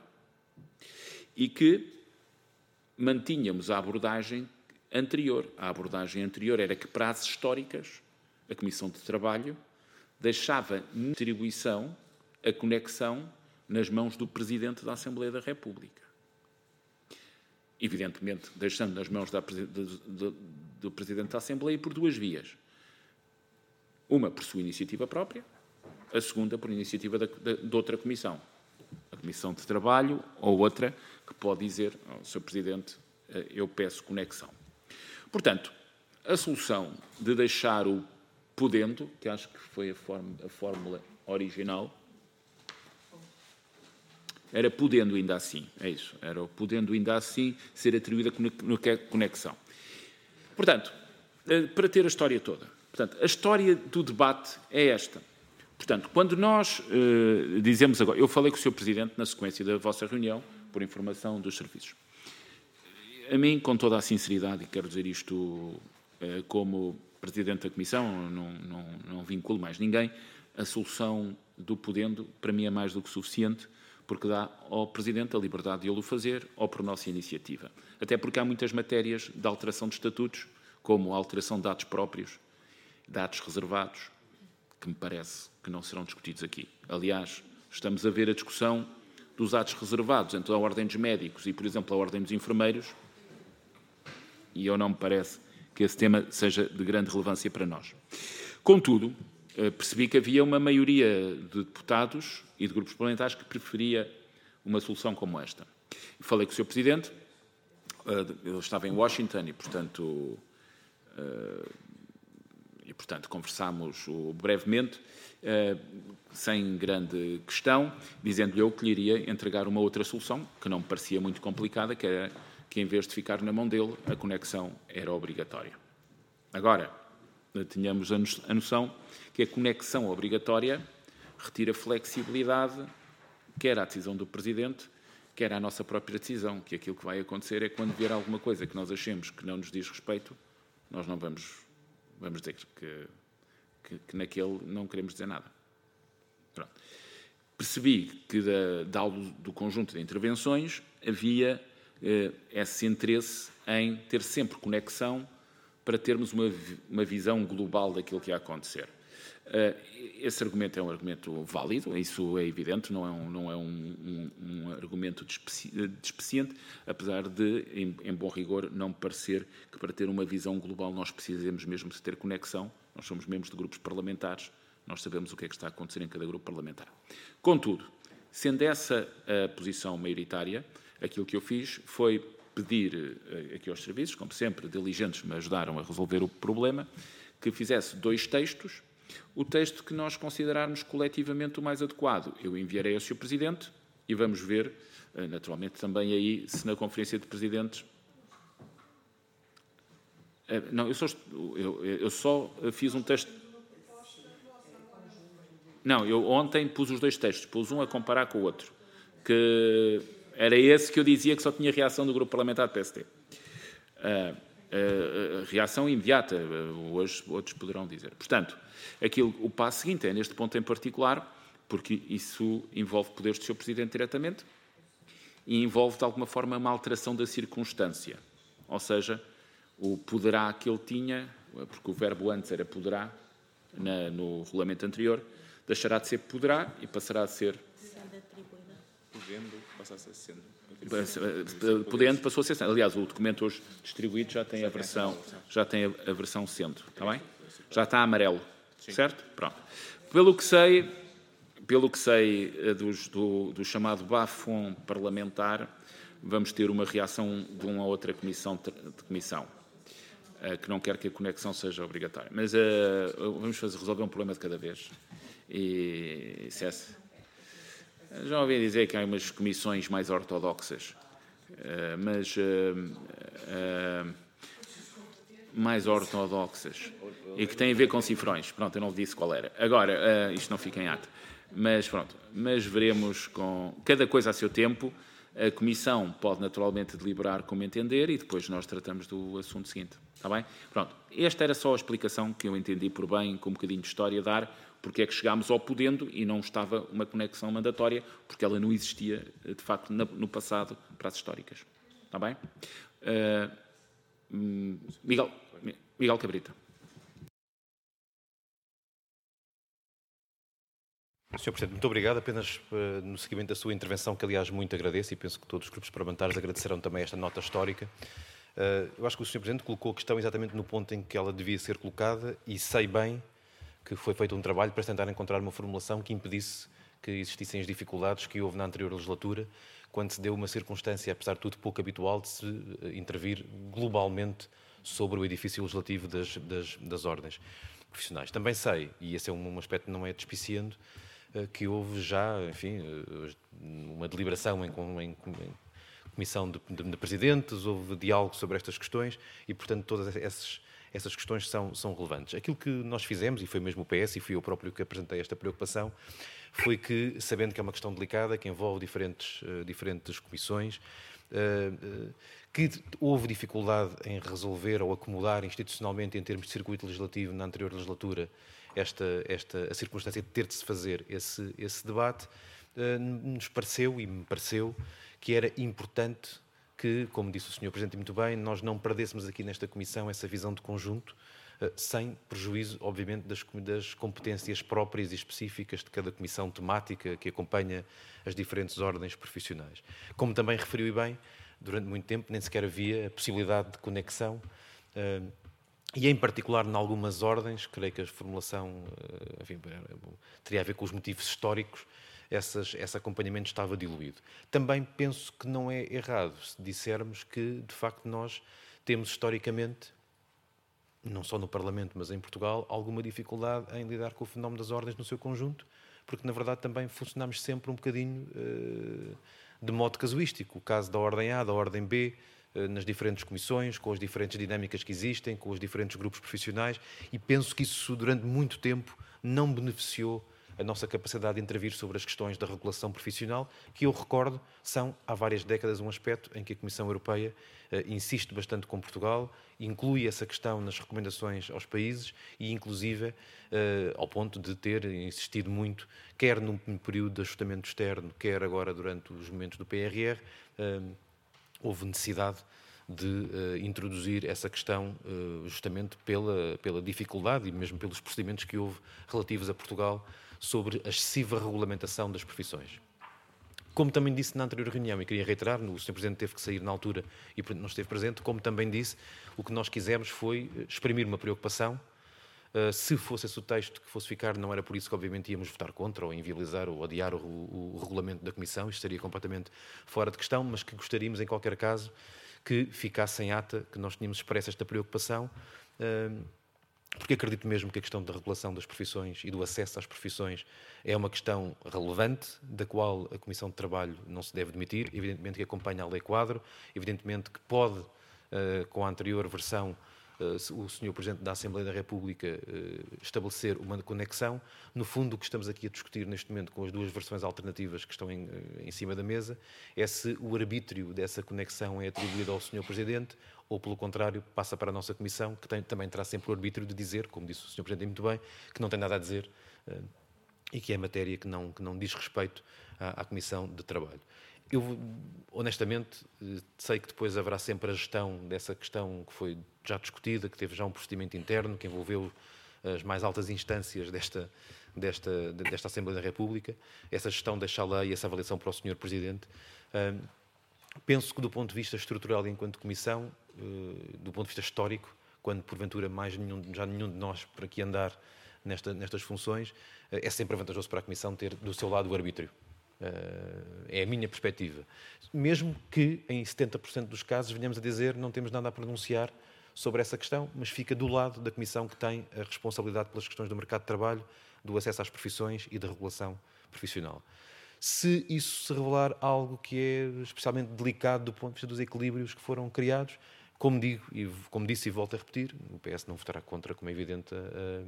e que mantínhamos a abordagem anterior. A abordagem anterior era que, para as históricas, a Comissão de Trabalho deixava na distribuição a conexão nas mãos do Presidente da Assembleia da República. Evidentemente, deixando nas mãos do Presidente da Assembleia por duas vias. Uma por sua iniciativa própria, a segunda por iniciativa de outra comissão. A Comissão de Trabalho ou outra que pode dizer, Sr. Presidente, eu peço conexão. Portanto, a solução de deixar o podendo, que acho que foi a fórmula original, era podendo ainda assim, é isso, era o podendo ainda assim ser atribuída conexão. Portanto, para ter a história toda, portanto, a história do debate é esta. Portanto, quando nós dizemos agora, eu falei com o Sr. Presidente na sequência da vossa reunião, por informação dos serviços. A mim, com toda a sinceridade, e quero dizer isto como Presidente da Comissão, não vinculo mais ninguém, a solução do podendo, para mim, é mais do que suficiente, porque dá ao Presidente a liberdade de ele o fazer, ou por nossa iniciativa. Até porque há muitas matérias de alteração de estatutos, como a alteração de dados próprios, dados reservados, que me parece que não serão discutidos aqui. Aliás, estamos a ver a discussão dos atos reservados entre a Ordem dos Médicos e, por exemplo, a Ordem dos Enfermeiros, e eu não me parece que esse tema seja de grande relevância para nós. Contudo, percebi que havia uma maioria de deputados e de grupos parlamentares que preferia uma solução como esta. Falei com o Sr. Presidente, ele estava em Washington e, portanto, conversámos brevemente, sem grande questão, dizendo-lhe eu que lhe iria entregar uma outra solução, que não me parecia muito complicada, que era que, em vez de ficar na mão dele, a conexão era obrigatória. Agora, tínhamos a noção que a conexão obrigatória retira flexibilidade, quer à decisão do Presidente, quer à nossa própria decisão, que aquilo que vai acontecer é que quando vier alguma coisa que nós achemos que não nos diz respeito, nós não vamos dizer que naquele não queremos dizer nada. Pronto. Percebi que do conjunto de intervenções havia esse interesse em ter sempre conexão para termos uma visão global daquilo que ia acontecer. Esse argumento é um argumento válido, isso é evidente, não é um argumento despeciente, apesar de, em bom rigor, não me parecer que para ter uma visão global nós precisamos mesmo de ter conexão. Nós somos membros de grupos parlamentares, nós sabemos o que é que está a acontecer em cada grupo parlamentar. Contudo, sendo essa a posição maioritária, aquilo que eu fiz foi pedir aqui aos serviços, como sempre, diligentes me ajudaram a resolver o problema, que fizesse 2 textos. O texto que nós considerarmos coletivamente o mais adequado, eu enviarei ao Sr. Presidente e vamos ver, naturalmente, também aí, se na Conferência de Presidentes... Não, eu só fiz um texto... Não, eu ontem pus os 2 textos, pus um a comparar com o outro, que era esse que eu dizia que só tinha reação do Grupo Parlamentar do PSD. Reação imediata, hoje outros poderão dizer. Portanto, o passo seguinte é, neste ponto em particular, porque isso envolve poderes do Sr. Presidente diretamente e envolve, de alguma forma, uma alteração da circunstância. Ou seja, o poderá que ele tinha, porque o verbo antes era poderá, no regulamento anterior, deixará de ser poderá e passará a ser... Podendo, passa a ser sendo. Podendo, passou a ser sendo. Aliás, o documento hoje distribuído já tem a versão sendo, está bem? Já está amarelo, certo? Pronto. Pelo que sei do chamado bafom parlamentar, vamos ter uma reação de uma outra comissão, que não quer que a conexão seja obrigatória. Mas vamos resolver um problema de cada vez. E já ouvi dizer que há umas comissões mais ortodoxas, mais ortodoxas, e que têm a ver com cifrões. Pronto, eu não disse qual era. Agora, isto não fica em ata. Mas pronto, veremos com cada coisa a seu tempo. A Comissão pode naturalmente deliberar como entender e depois nós tratamos do assunto seguinte. Está bem? Pronto. Esta era só a explicação que eu entendi por bem, com um bocadinho de história, dar porque é que chegámos ao podendo e não estava uma conexão mandatória, porque ela não existia, de facto, no passado, para as históricas. Está bem? Miguel Cabrita. Sr. Presidente, muito obrigado. Apenas no seguimento da sua intervenção, que aliás muito agradeço e penso que todos os grupos parlamentares agradecerão também esta nota histórica. Eu acho que o Sr. Presidente colocou a questão exatamente no ponto em que ela devia ser colocada e sei bem que foi feito um trabalho para tentar encontrar uma formulação que impedisse que existissem as dificuldades que houve na anterior legislatura, quando se deu uma circunstância, apesar de tudo pouco habitual, de se intervir globalmente sobre o edifício legislativo das ordens profissionais. Também sei, e esse é um aspecto que não é despiciando, que houve já, enfim, uma deliberação em comissão de presidentes, houve diálogo sobre estas questões e, portanto, todas essas questões são relevantes. Aquilo que nós fizemos, e foi mesmo o PS, e fui eu próprio que apresentei esta preocupação, foi que, sabendo que é uma questão delicada, que envolve diferentes comissões, que houve dificuldade em resolver ou acomodar institucionalmente, em termos de circuito legislativo, na anterior legislatura, a circunstância de ter de se fazer esse debate, nos pareceu, e me pareceu, que era importante que, como disse o Sr. Presidente muito bem, nós não perdêssemos aqui nesta Comissão essa visão de conjunto, sem prejuízo, obviamente, das competências próprias e específicas de cada comissão temática que acompanha as diferentes ordens profissionais. Como também referiu bem, durante muito tempo nem sequer havia a possibilidade de conexão, e em particular em algumas ordens, creio que a formulação, enfim, teria a ver com os motivos históricos, esse acompanhamento estava diluído. Também penso que não é errado se dissermos que, de facto, nós temos historicamente, não só no Parlamento, mas em Portugal, alguma dificuldade em lidar com o fenómeno das ordens no seu conjunto, porque, na verdade, também funcionamos sempre um bocadinho de modo casuístico. O caso da Ordem A, da Ordem B, nas diferentes comissões, com as diferentes dinâmicas que existem, com os diferentes grupos profissionais, e penso que isso, durante muito tempo, não beneficiou a nossa capacidade de intervir sobre as questões da regulação profissional, que eu recordo são, há várias décadas, um aspecto em que a Comissão Europeia insiste bastante com Portugal, inclui essa questão nas recomendações aos países e, inclusive, ao ponto de ter insistido muito, quer no período de ajustamento externo, quer agora durante os momentos do PRR, houve necessidade de introduzir essa questão justamente pela dificuldade e mesmo pelos procedimentos que houve relativos a Portugal sobre a excessiva regulamentação das profissões. Como também disse na anterior reunião, e queria reiterar, o Sr. Presidente teve que sair na altura e não esteve presente, como também disse, o que nós quisemos foi exprimir uma preocupação. Se fosse esse o texto que fosse ficar, não era por isso que obviamente íamos votar contra ou inviabilizar ou adiar o regulamento da Comissão, isto estaria completamente fora de questão, mas que gostaríamos, em qualquer caso, que ficasse em ata que nós tínhamos expresso esta preocupação, porque acredito mesmo que a questão da regulação das profissões e do acesso às profissões é uma questão relevante, da qual a Comissão de Trabalho não se deve demitir, evidentemente que acompanha a Lei Quadro, evidentemente que pode, com a anterior versão, o Sr. Presidente da Assembleia da República estabelecer uma conexão. No fundo, o que estamos aqui a discutir neste momento com as duas versões alternativas que estão em cima da mesa é se o arbítrio dessa conexão é atribuído ao Sr. Presidente ou, pelo contrário, passa para a nossa Comissão, que também terá sempre o arbítrio de dizer, como disse o Sr. Presidente muito bem, que não tem nada a dizer e que é matéria que não diz respeito à Comissão de Trabalho. Eu, honestamente, sei que depois haverá sempre a gestão dessa questão que foi já discutida, que teve já um procedimento interno, que envolveu as mais altas instâncias desta Assembleia da República. Essa gestão deixá-la e essa avaliação para o Sr. Presidente. Penso que, do ponto de vista estrutural, enquanto Comissão, do ponto de vista histórico, quando, porventura, já nenhum de nós por aqui andar nestas funções, é sempre vantajoso para a Comissão ter do seu lado o arbítrio. É a minha perspectiva. Mesmo que em 70% dos casos venhamos a dizer não temos nada a pronunciar sobre essa questão, mas fica do lado da Comissão que tem a responsabilidade pelas questões do mercado de trabalho, do acesso às profissões e da regulação profissional. Se isso se revelar algo que é especialmente delicado do ponto de vista dos equilíbrios que foram criados, como digo, e como disse e volto a repetir, o PS não votará contra, como é evidente,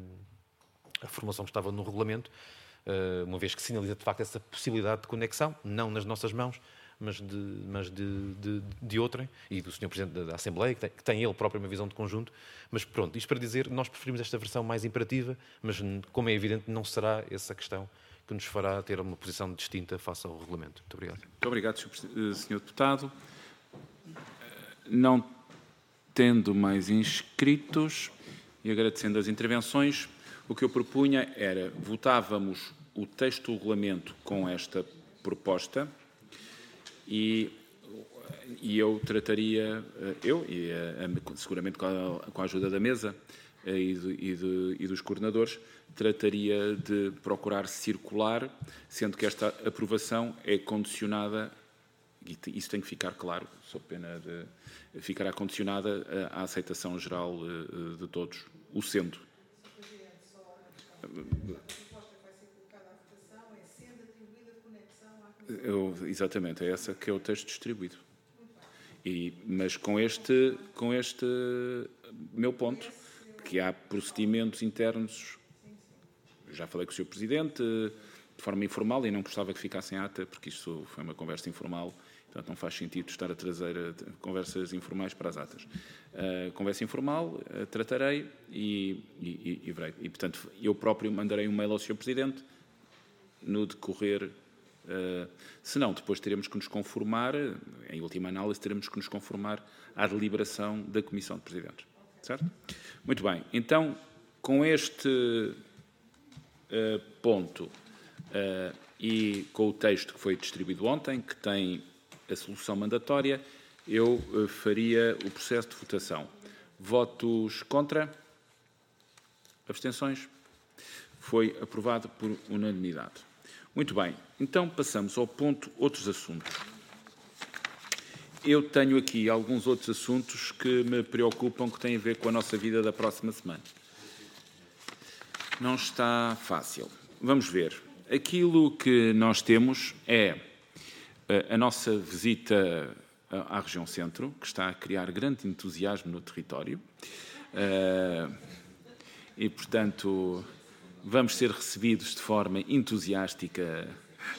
a formulação que estava no regulamento, uma vez que sinaliza de facto essa possibilidade de conexão, não nas nossas mãos, mas de outrem, e do Sr. Presidente da Assembleia, que tem ele próprio uma visão de conjunto. Mas pronto, isto para dizer, nós preferimos esta versão mais imperativa, mas como é evidente, não será essa questão que nos fará ter uma posição distinta face ao regulamento. Muito obrigado. Muito obrigado, Sr. Deputado. Não tendo mais inscritos e agradecendo as intervenções, o que eu propunha era votávamos o texto do regulamento com esta proposta e E eu trataria, seguramente com a ajuda da mesa e dos coordenadores, trataria de procurar circular, sendo que esta aprovação é condicionada, e isso tem que ficar claro, sob pena de ficará condicionada à aceitação geral de todos, o sendo. Exatamente, é essa que é o texto distribuído. Mas com este meu ponto, que há procedimentos internos, já falei com o Sr. Presidente, de forma informal, e não gostava que ficasse em ata, porque isto foi uma conversa informal, portanto não faz sentido estar a trazer conversas informais para as atas. Conversa informal, tratarei e verei. E, portanto, eu próprio mandarei um mail ao Sr. Presidente no decorrer. Se não, depois teremos que nos conformar, em última análise, teremos que nos conformar à deliberação da Comissão de Presidentes. Certo? Muito bem. Então, com este ponto e com o texto que foi distribuído ontem, que tem a solução mandatória, eu faria o processo de votação. Votos contra? Abstenções? Foi aprovado por unanimidade. Muito bem, então passamos ao ponto outros assuntos. Eu tenho aqui alguns outros assuntos que me preocupam, que têm a ver com a nossa vida da próxima semana. Não está fácil. Vamos ver. Aquilo que nós temos é a nossa visita à região centro, que está a criar grande entusiasmo no território. E, portanto, vamos ser recebidos de forma entusiástica,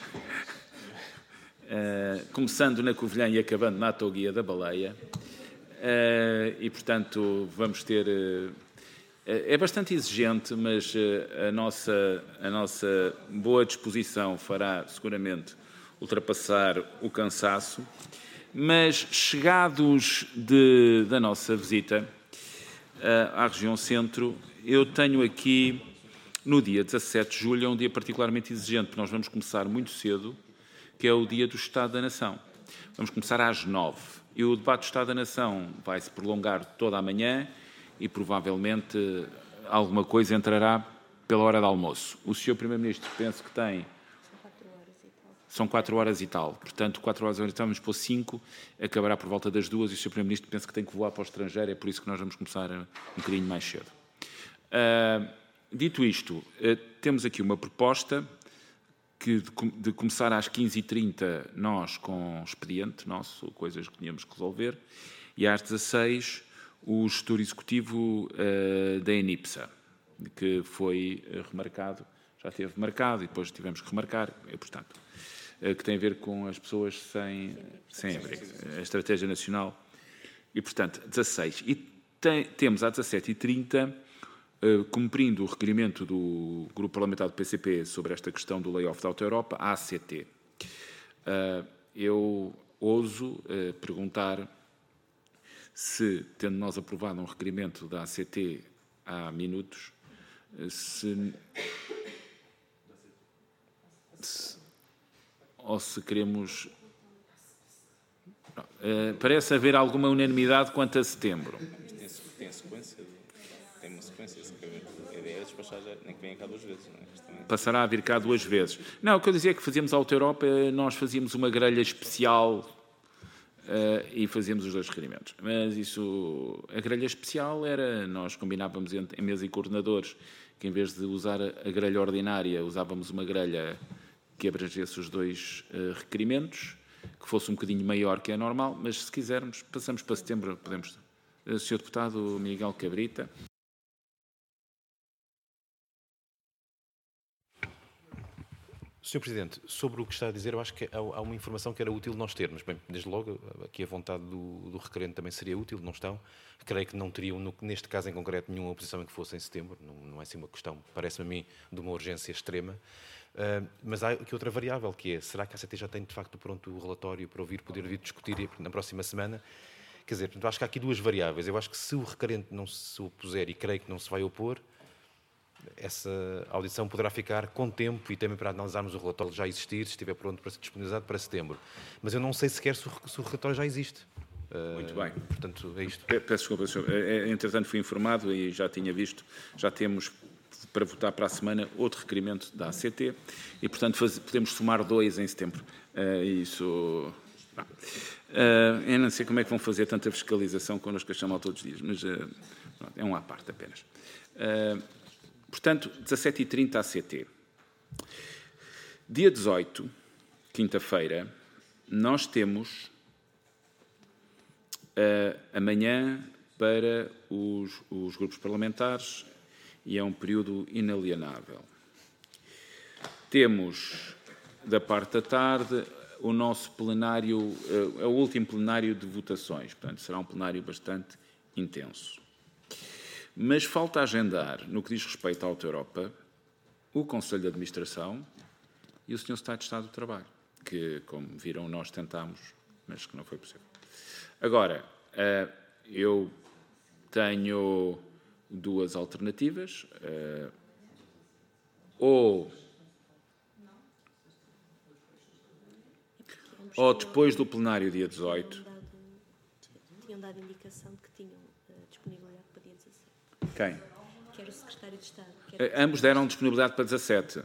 começando na Covilhã e acabando na Autoguia da Baleia. E, portanto, vamos ter... É bastante exigente, mas a nossa boa disposição fará, seguramente, ultrapassar o cansaço. Mas, chegados da nossa visita à região centro, eu tenho aqui... No dia 17 de julho é um dia particularmente exigente, porque nós vamos começar muito cedo, que é o dia do Estado da Nação. Vamos começar às 9. E o debate do Estado da Nação vai se prolongar toda a manhã e provavelmente alguma coisa entrará pela hora de almoço. O Sr. Primeiro-Ministro penso que tem... São 4 horas e tal. Portanto, 4 horas e tal, vamos pôr 5, acabará por volta das 2 e o Sr. Primeiro-Ministro pensa que tem que voar para o estrangeiro, é por isso que nós vamos começar um bocadinho mais cedo. Dito isto, temos aqui uma proposta que de começar às 15h30 nós com expediente nosso, coisas que tínhamos que resolver, e às 16 o gestor executivo da ENIPSA, que foi remarcado, já esteve marcado e depois tivemos que remarcar, portanto, que tem a ver com as pessoas sem abrigo, a Estratégia Nacional, e portanto, 16. E temos às 17h30... cumprindo o requerimento do Grupo Parlamentar do PCP sobre esta questão do layoff da Auto Europa, a ACT. Eu ouso perguntar se, tendo nós aprovado um requerimento da ACT há minutos, ou se queremos... parece haver alguma unanimidade quanto a setembro. Tem sequência? Tem uma sequência, a ideia é despachar já, nem que venha cá 2 vezes, não é? Passará a vir cá 2 vezes. Não, o que eu dizia é que fazíamos a Auto Europa, nós fazíamos uma grelha especial e fazíamos os 2 requerimentos. Mas isso, a grelha especial era, nós combinávamos em mesa e coordenadores, que em vez de usar a grelha ordinária, usávamos uma grelha que abrangesse os 2 requerimentos, que fosse um bocadinho maior que é normal, mas se quisermos, passamos para setembro, podemos... Sr. Deputado Miguel Cabrita. Sr. Presidente, sobre o que está a dizer, eu acho que há uma informação que era útil nós termos. Bem, desde logo, aqui a vontade do requerente também seria útil, não estão. Creio que não teriam, neste caso em concreto, nenhuma oposição em que fosse em setembro. Não é assim uma questão, parece-me a mim, de uma urgência extrema. Mas há aqui outra variável, que é, será que a ACT já tem, de facto, pronto o relatório para poder vir discutir na próxima semana? Quer dizer, portanto, acho que há aqui 2 variáveis. Eu acho que se o requerente não se opuser, e creio que não se vai opor, essa audição poderá ficar com tempo e também para analisarmos o relatório já existir, se estiver pronto para ser disponibilizado para setembro. Mas eu não sei sequer se o relatório já existe. Muito bem. Portanto, é isto. Peço desculpa, senhor. Entretanto, fui informado e já tinha visto, já temos para votar para a semana outro requerimento da ACT e, portanto, podemos somar 2 em setembro. Isso... eu não sei como é que vão fazer tanta fiscalização connosco a chamar todos os dias, mas é um à parte apenas. Portanto, 17h30 ACT. Dia 18, quinta-feira, nós temos amanhã para os grupos parlamentares e é um período inalienável. Temos, da parte da tarde, o nosso plenário, é o último plenário de votações, portanto, será um plenário bastante intenso. Mas falta agendar, no que diz respeito à Auto Europa, o Conselho de Administração e o Sr. Secretário de Estado do Trabalho, que, como viram, nós tentámos, mas que não foi possível. Agora, eu tenho 2 alternativas, ou depois do plenário dia 18. Tinham dado indicação de que tinham disponibilidade para dia 17. Quem? Que era o Secretário de Estado. Ambos deram disponibilidade para 17.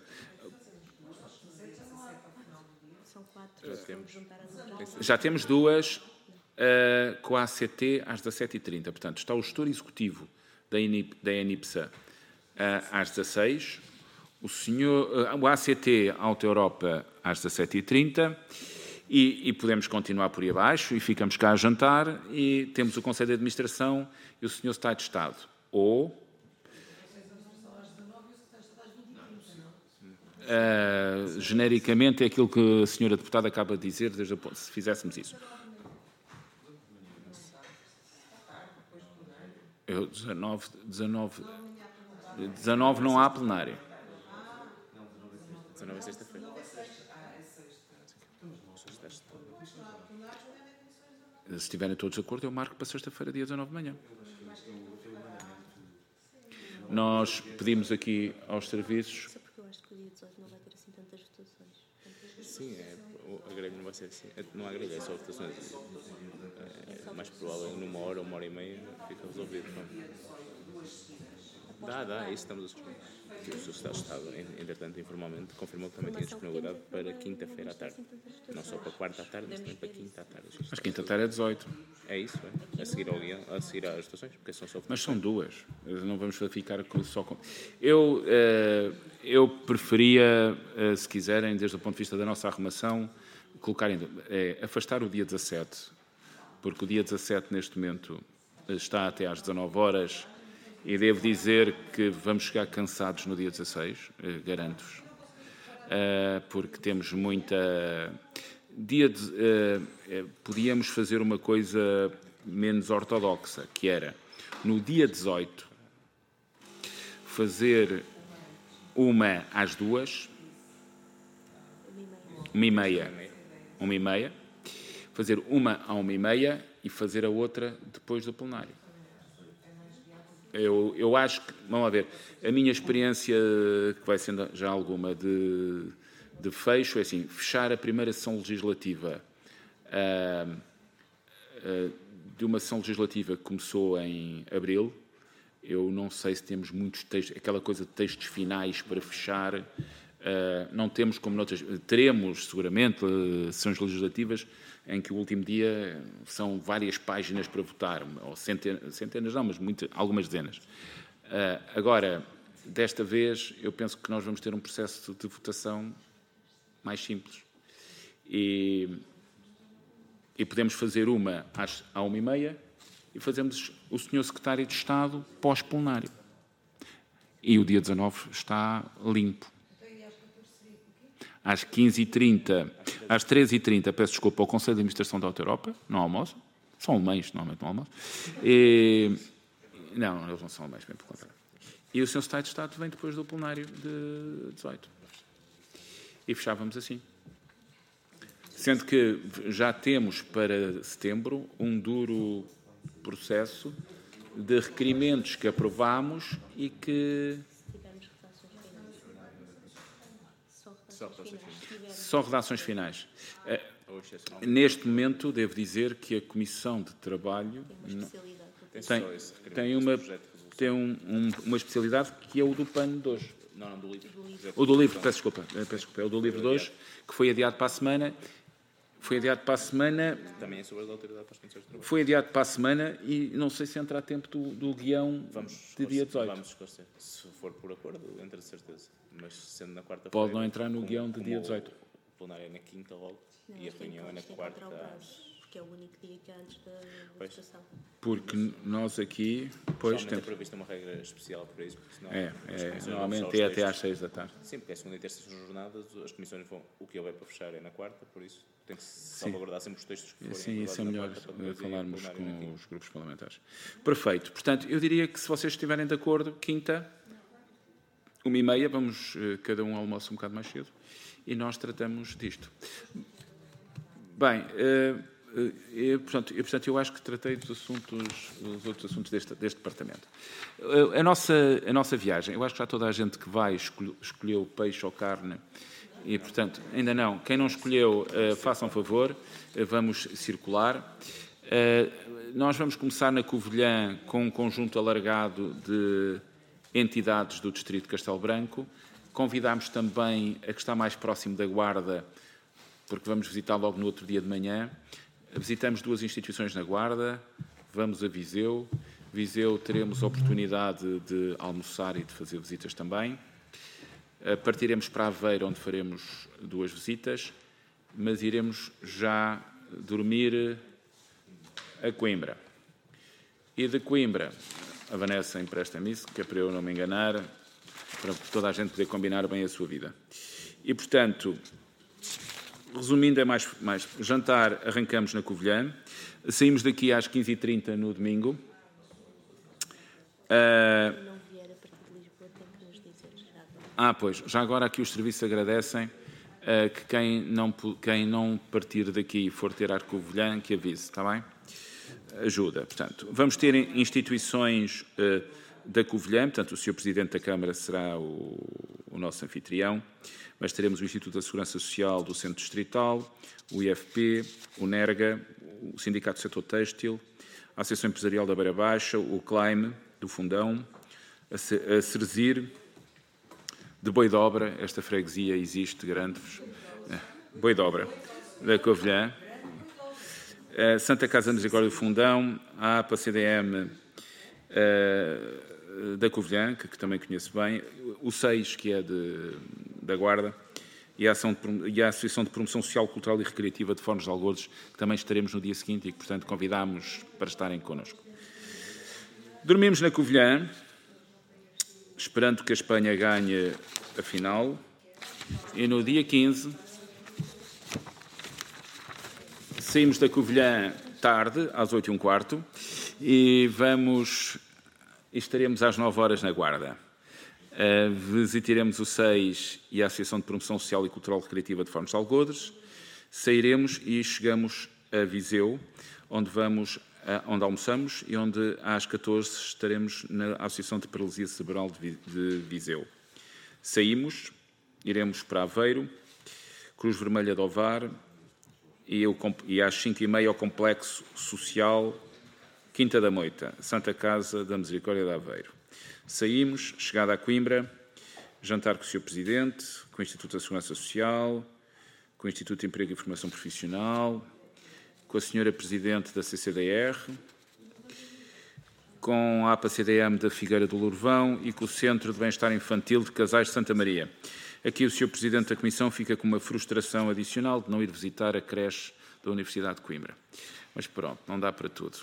São 4. Vamos juntar as outras. Já temos 2 com a ACT às 17h30. Portanto, está o gestor executivo da ENIPSA às 16h, o ACT Auto Europa às 17h30 e podemos continuar por aí abaixo e ficamos cá a jantar e temos o Conselho de Administração e o Sr. Secretário de Estado. Ou... genericamente é aquilo que a senhora deputada acaba de dizer, se fizéssemos isso. Eu, 19 não há plenário. 19 é sexta-feira. Se estiverem todos de acordo, eu marco para sexta-feira, dia 19 de manhã. Nós pedimos aqui aos serviços... Só porque eu acho que o dia 18 não vai ter assim tantas votações. Sim, a grelha não vai ser assim. Não há grelha, é só votações. É mais provável, numa hora, 1h30, fica resolvido. Dá, é isso que estamos a sugerir. O Sr. Secretário de Estado, entretanto, informalmente, confirmou que também tinha disponibilidade para quinta-feira à tarde. Não só para quarta à tarde, mas também para quinta à tarde. Mas quinta-feira é 18. É isso, é? A seguir ao guião, a seguir às votações, porque são só votações. Mas são 2. Não vamos ficar só com... Eu preferia, se quiserem, desde o ponto de vista da nossa arrumação, afastar o dia 17, porque o dia 17, neste momento, está até às 19 horas e devo dizer que vamos chegar cansados no dia 16, garanto-vos, porque temos muita... podíamos fazer uma coisa menos ortodoxa, que era, no dia 18, fazer uma às 2, 1h30, fazer uma à 1h30 e fazer a outra depois do plenário. Eu acho que, vamos lá ver, a minha experiência, que vai sendo já alguma, de fecho, é assim, fechar a primeira sessão legislativa de uma sessão legislativa que começou em abril. Eu não sei se temos muitos textos, aquela coisa de textos finais para fechar, não temos como noutras... Teremos, seguramente, sessões legislativas em que o último dia são várias páginas para votar, ou centenas não, mas algumas dezenas. Agora, desta vez, eu penso que nós vamos ter um processo de votação mais simples. E podemos fazer uma à 1h30 e fazemos o Sr. Secretário de Estado pós-plenário. E o dia 19 está limpo. Às 15h30, às 13h30, peço desculpa, ao Conselho de Administração da Auto Europa, não almoço. São alemães, normalmente não almoço. Não, eles não são alemães, bem pelo contrário. E o Sr. Secretário de Estado vem depois do plenário de 18. E fechávamos assim. Sendo que já temos para setembro um duro processo de requerimentos que aprovámos e que... Tivemos Só redações finais. Neste momento, devo dizer que a Comissão de Trabalho tem uma especialidade que é o do PAN de hoje. Não, do livro. O do livro, peço desculpa. É o do livro de hoje, que foi adiado para a semana. Também é sobre a autoridade para as condições de trabalho. Foi adiado para a semana e não sei se entra a tempo do guião de dia 18. Vamos esclarecer. Se for por acordo, entra de certeza. Mas sendo na quarta-feira... Pode não entrar no guião de dia 18. O plenário é na quinta logo e a reunião é na quarta. Porque é o único dia que é antes da votação. Porque nós aqui... Pois, é prevista uma regra especial para isso, porque senão... normalmente é até às 6 da tarde. Sim, porque é segunda e terça são jornadas, as comissões vão... O que houver para fechar é na quarta, por isso tem que salvaguardar sempre os textos que forem... Sim, isso é melhor falarmos com os grupos parlamentares. Perfeito. Portanto, eu diria que se vocês estiverem de acordo, quinta, 1h30, vamos cada um almoça um bocado mais cedo e nós tratamos disto. Bem... Portanto, eu acho que tratei dos outros assuntos deste departamento. A nossa viagem, eu acho que já toda a gente que vai escolheu peixe ou carne e, portanto, ainda não. Quem não escolheu, façam favor, vamos circular. Nós vamos começar na Covilhã com um conjunto alargado de entidades do Distrito de Castelo Branco. Convidámos também a que está mais próximo da Guarda, porque vamos visitar logo no outro dia de manhã. Visitamos 2 instituições na Guarda, vamos a Viseu. Viseu teremos a oportunidade de almoçar e de fazer visitas também. Partiremos para Aveiro, onde faremos 2 visitas, mas iremos já dormir a Coimbra. E de Coimbra, a Vanessa empresta-me isso, que é para eu não me enganar, para toda a gente poder combinar bem a sua vida. E, portanto... Resumindo, é mais jantar, arrancamos na Covilhã, saímos daqui às 15h30 no domingo. Não vier a partir de Lisboa, tem que nos dizer. Pois, já agora aqui os serviços agradecem que quem não partir daqui e for ter a Covilhã, que avise, está bem? Ajuda, portanto. Vamos ter instituições da Covilhã, portanto, o Sr. Presidente da Câmara será o nosso anfitrião, mas teremos o Instituto da Segurança Social do Centro Distrital, o IFP, o NERGA, o Sindicato do Setor Têxtil, a Associação Empresarial da Beira Baixa, o CLAIM, do Fundão, a Cerzir, de Boidobra, esta freguesia existe, garanto-vos, Boidobra, da Covilhã, a Santa Casa da Misericórdia do Fundão, a APA CDM da Covilhã, que também conheço bem, o SEIS, que é da Guarda, e a Associação de Promoção Social, Cultural e Recreativa de Fones de Algordes, que também estaremos no dia seguinte e que, portanto, convidámos para estarem connosco. Dormimos na Covilhã, esperando que a Espanha ganhe a final, e no dia 15 saímos da Covilhã tarde, às 8h15, e estaremos às 9h na Guarda. Visitaremos o SEIS e a Associação de Promoção Social e Cultural Recreativa de Fones de Algordes. Sairemos e chegamos a Viseu, onde almoçamos e onde às 14 estaremos na Associação de Paralisia Cerebral de Viseu. Saímos, iremos para Aveiro, Cruz Vermelha de Ovar e às 5h30 ao Complexo Social Quinta da Moita, Santa Casa da Misericórdia de Aveiro. Saímos, chegada a Coimbra, jantar com o Sr. Presidente, com o Instituto da Segurança Social, com o Instituto de Emprego e Formação Profissional, com a Sra. Presidente da CCDR, com a APA-CDM da Figueira do Lourvão e com o Centro de Bem-Estar Infantil de Casais de Santa Maria. Aqui o Sr. Presidente da Comissão fica com uma frustração adicional de não ir visitar a creche da Universidade de Coimbra. Mas pronto, não dá para tudo.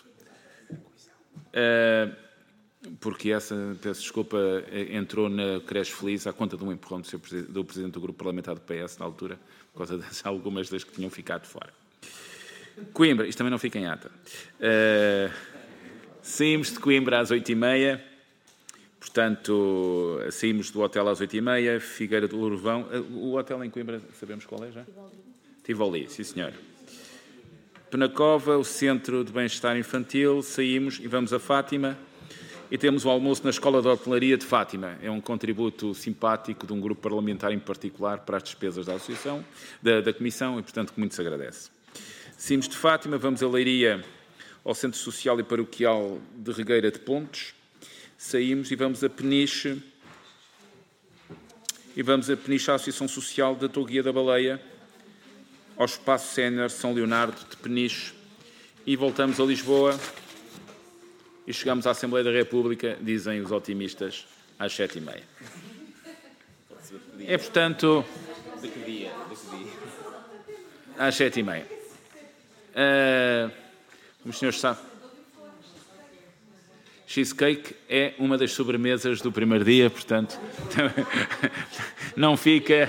Porque essa, peço desculpa, entrou na creche feliz à conta de um empurrão do Presidente do Grupo Parlamentar do PS na altura, por causa de algumas das que tinham ficado fora. Coimbra, isto também não fica em ata. Saímos de Coimbra às 8h30, portanto, saímos do hotel às 8h30, Figueira do Lourvão. O hotel em Coimbra, sabemos qual é já? Tivoli, sim senhor. Penacova, o Centro de Bem-Estar Infantil, saímos e vamos a Fátima. E temos o almoço na Escola de Hotelaria de Fátima. É um contributo simpático de um grupo parlamentar em particular para as despesas da associação, da Comissão, e, portanto, que muito se agradece. Saímos de Fátima, vamos a Leiria, ao Centro Social e Paroquial de Regueira de Pontes. Saímos e vamos a Peniche, à Associação Social da Touguia da Baleia, ao Espaço Sénior São Leonardo de Peniche, e voltamos a Lisboa e chegamos à Assembleia da República, dizem os otimistas, às 7h30. É, portanto, às 7h30. Como os senhores sabem, cheesecake é uma das sobremesas do primeiro dia, portanto, não fica.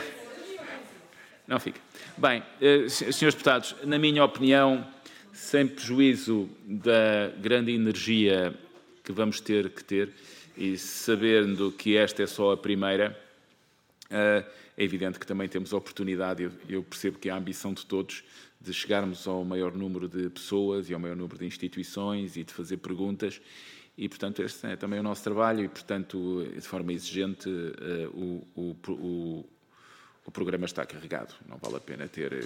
Bem, senhores deputados, na minha opinião, sem prejuízo da grande energia que vamos ter que ter, e sabendo que esta é só a primeira, é evidente que também temos a oportunidade, eu percebo que é a ambição de todos, de chegarmos ao maior número de pessoas e ao maior número de instituições e de fazer perguntas, e, portanto, este é também o nosso trabalho e, portanto, de forma exigente, o programa está carregado. Não vale a pena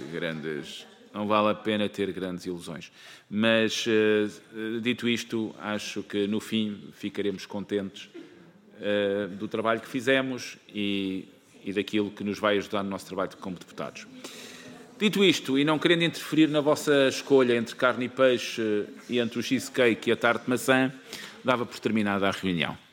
ter grandes ilusões. Mas, dito isto, acho que, no fim, ficaremos contentes do trabalho que fizemos e daquilo que nos vai ajudar no nosso trabalho como deputados. Dito isto, e não querendo interferir na vossa escolha entre carne e peixe e entre o cheesecake e a tarte de maçã, dava por terminada a reunião.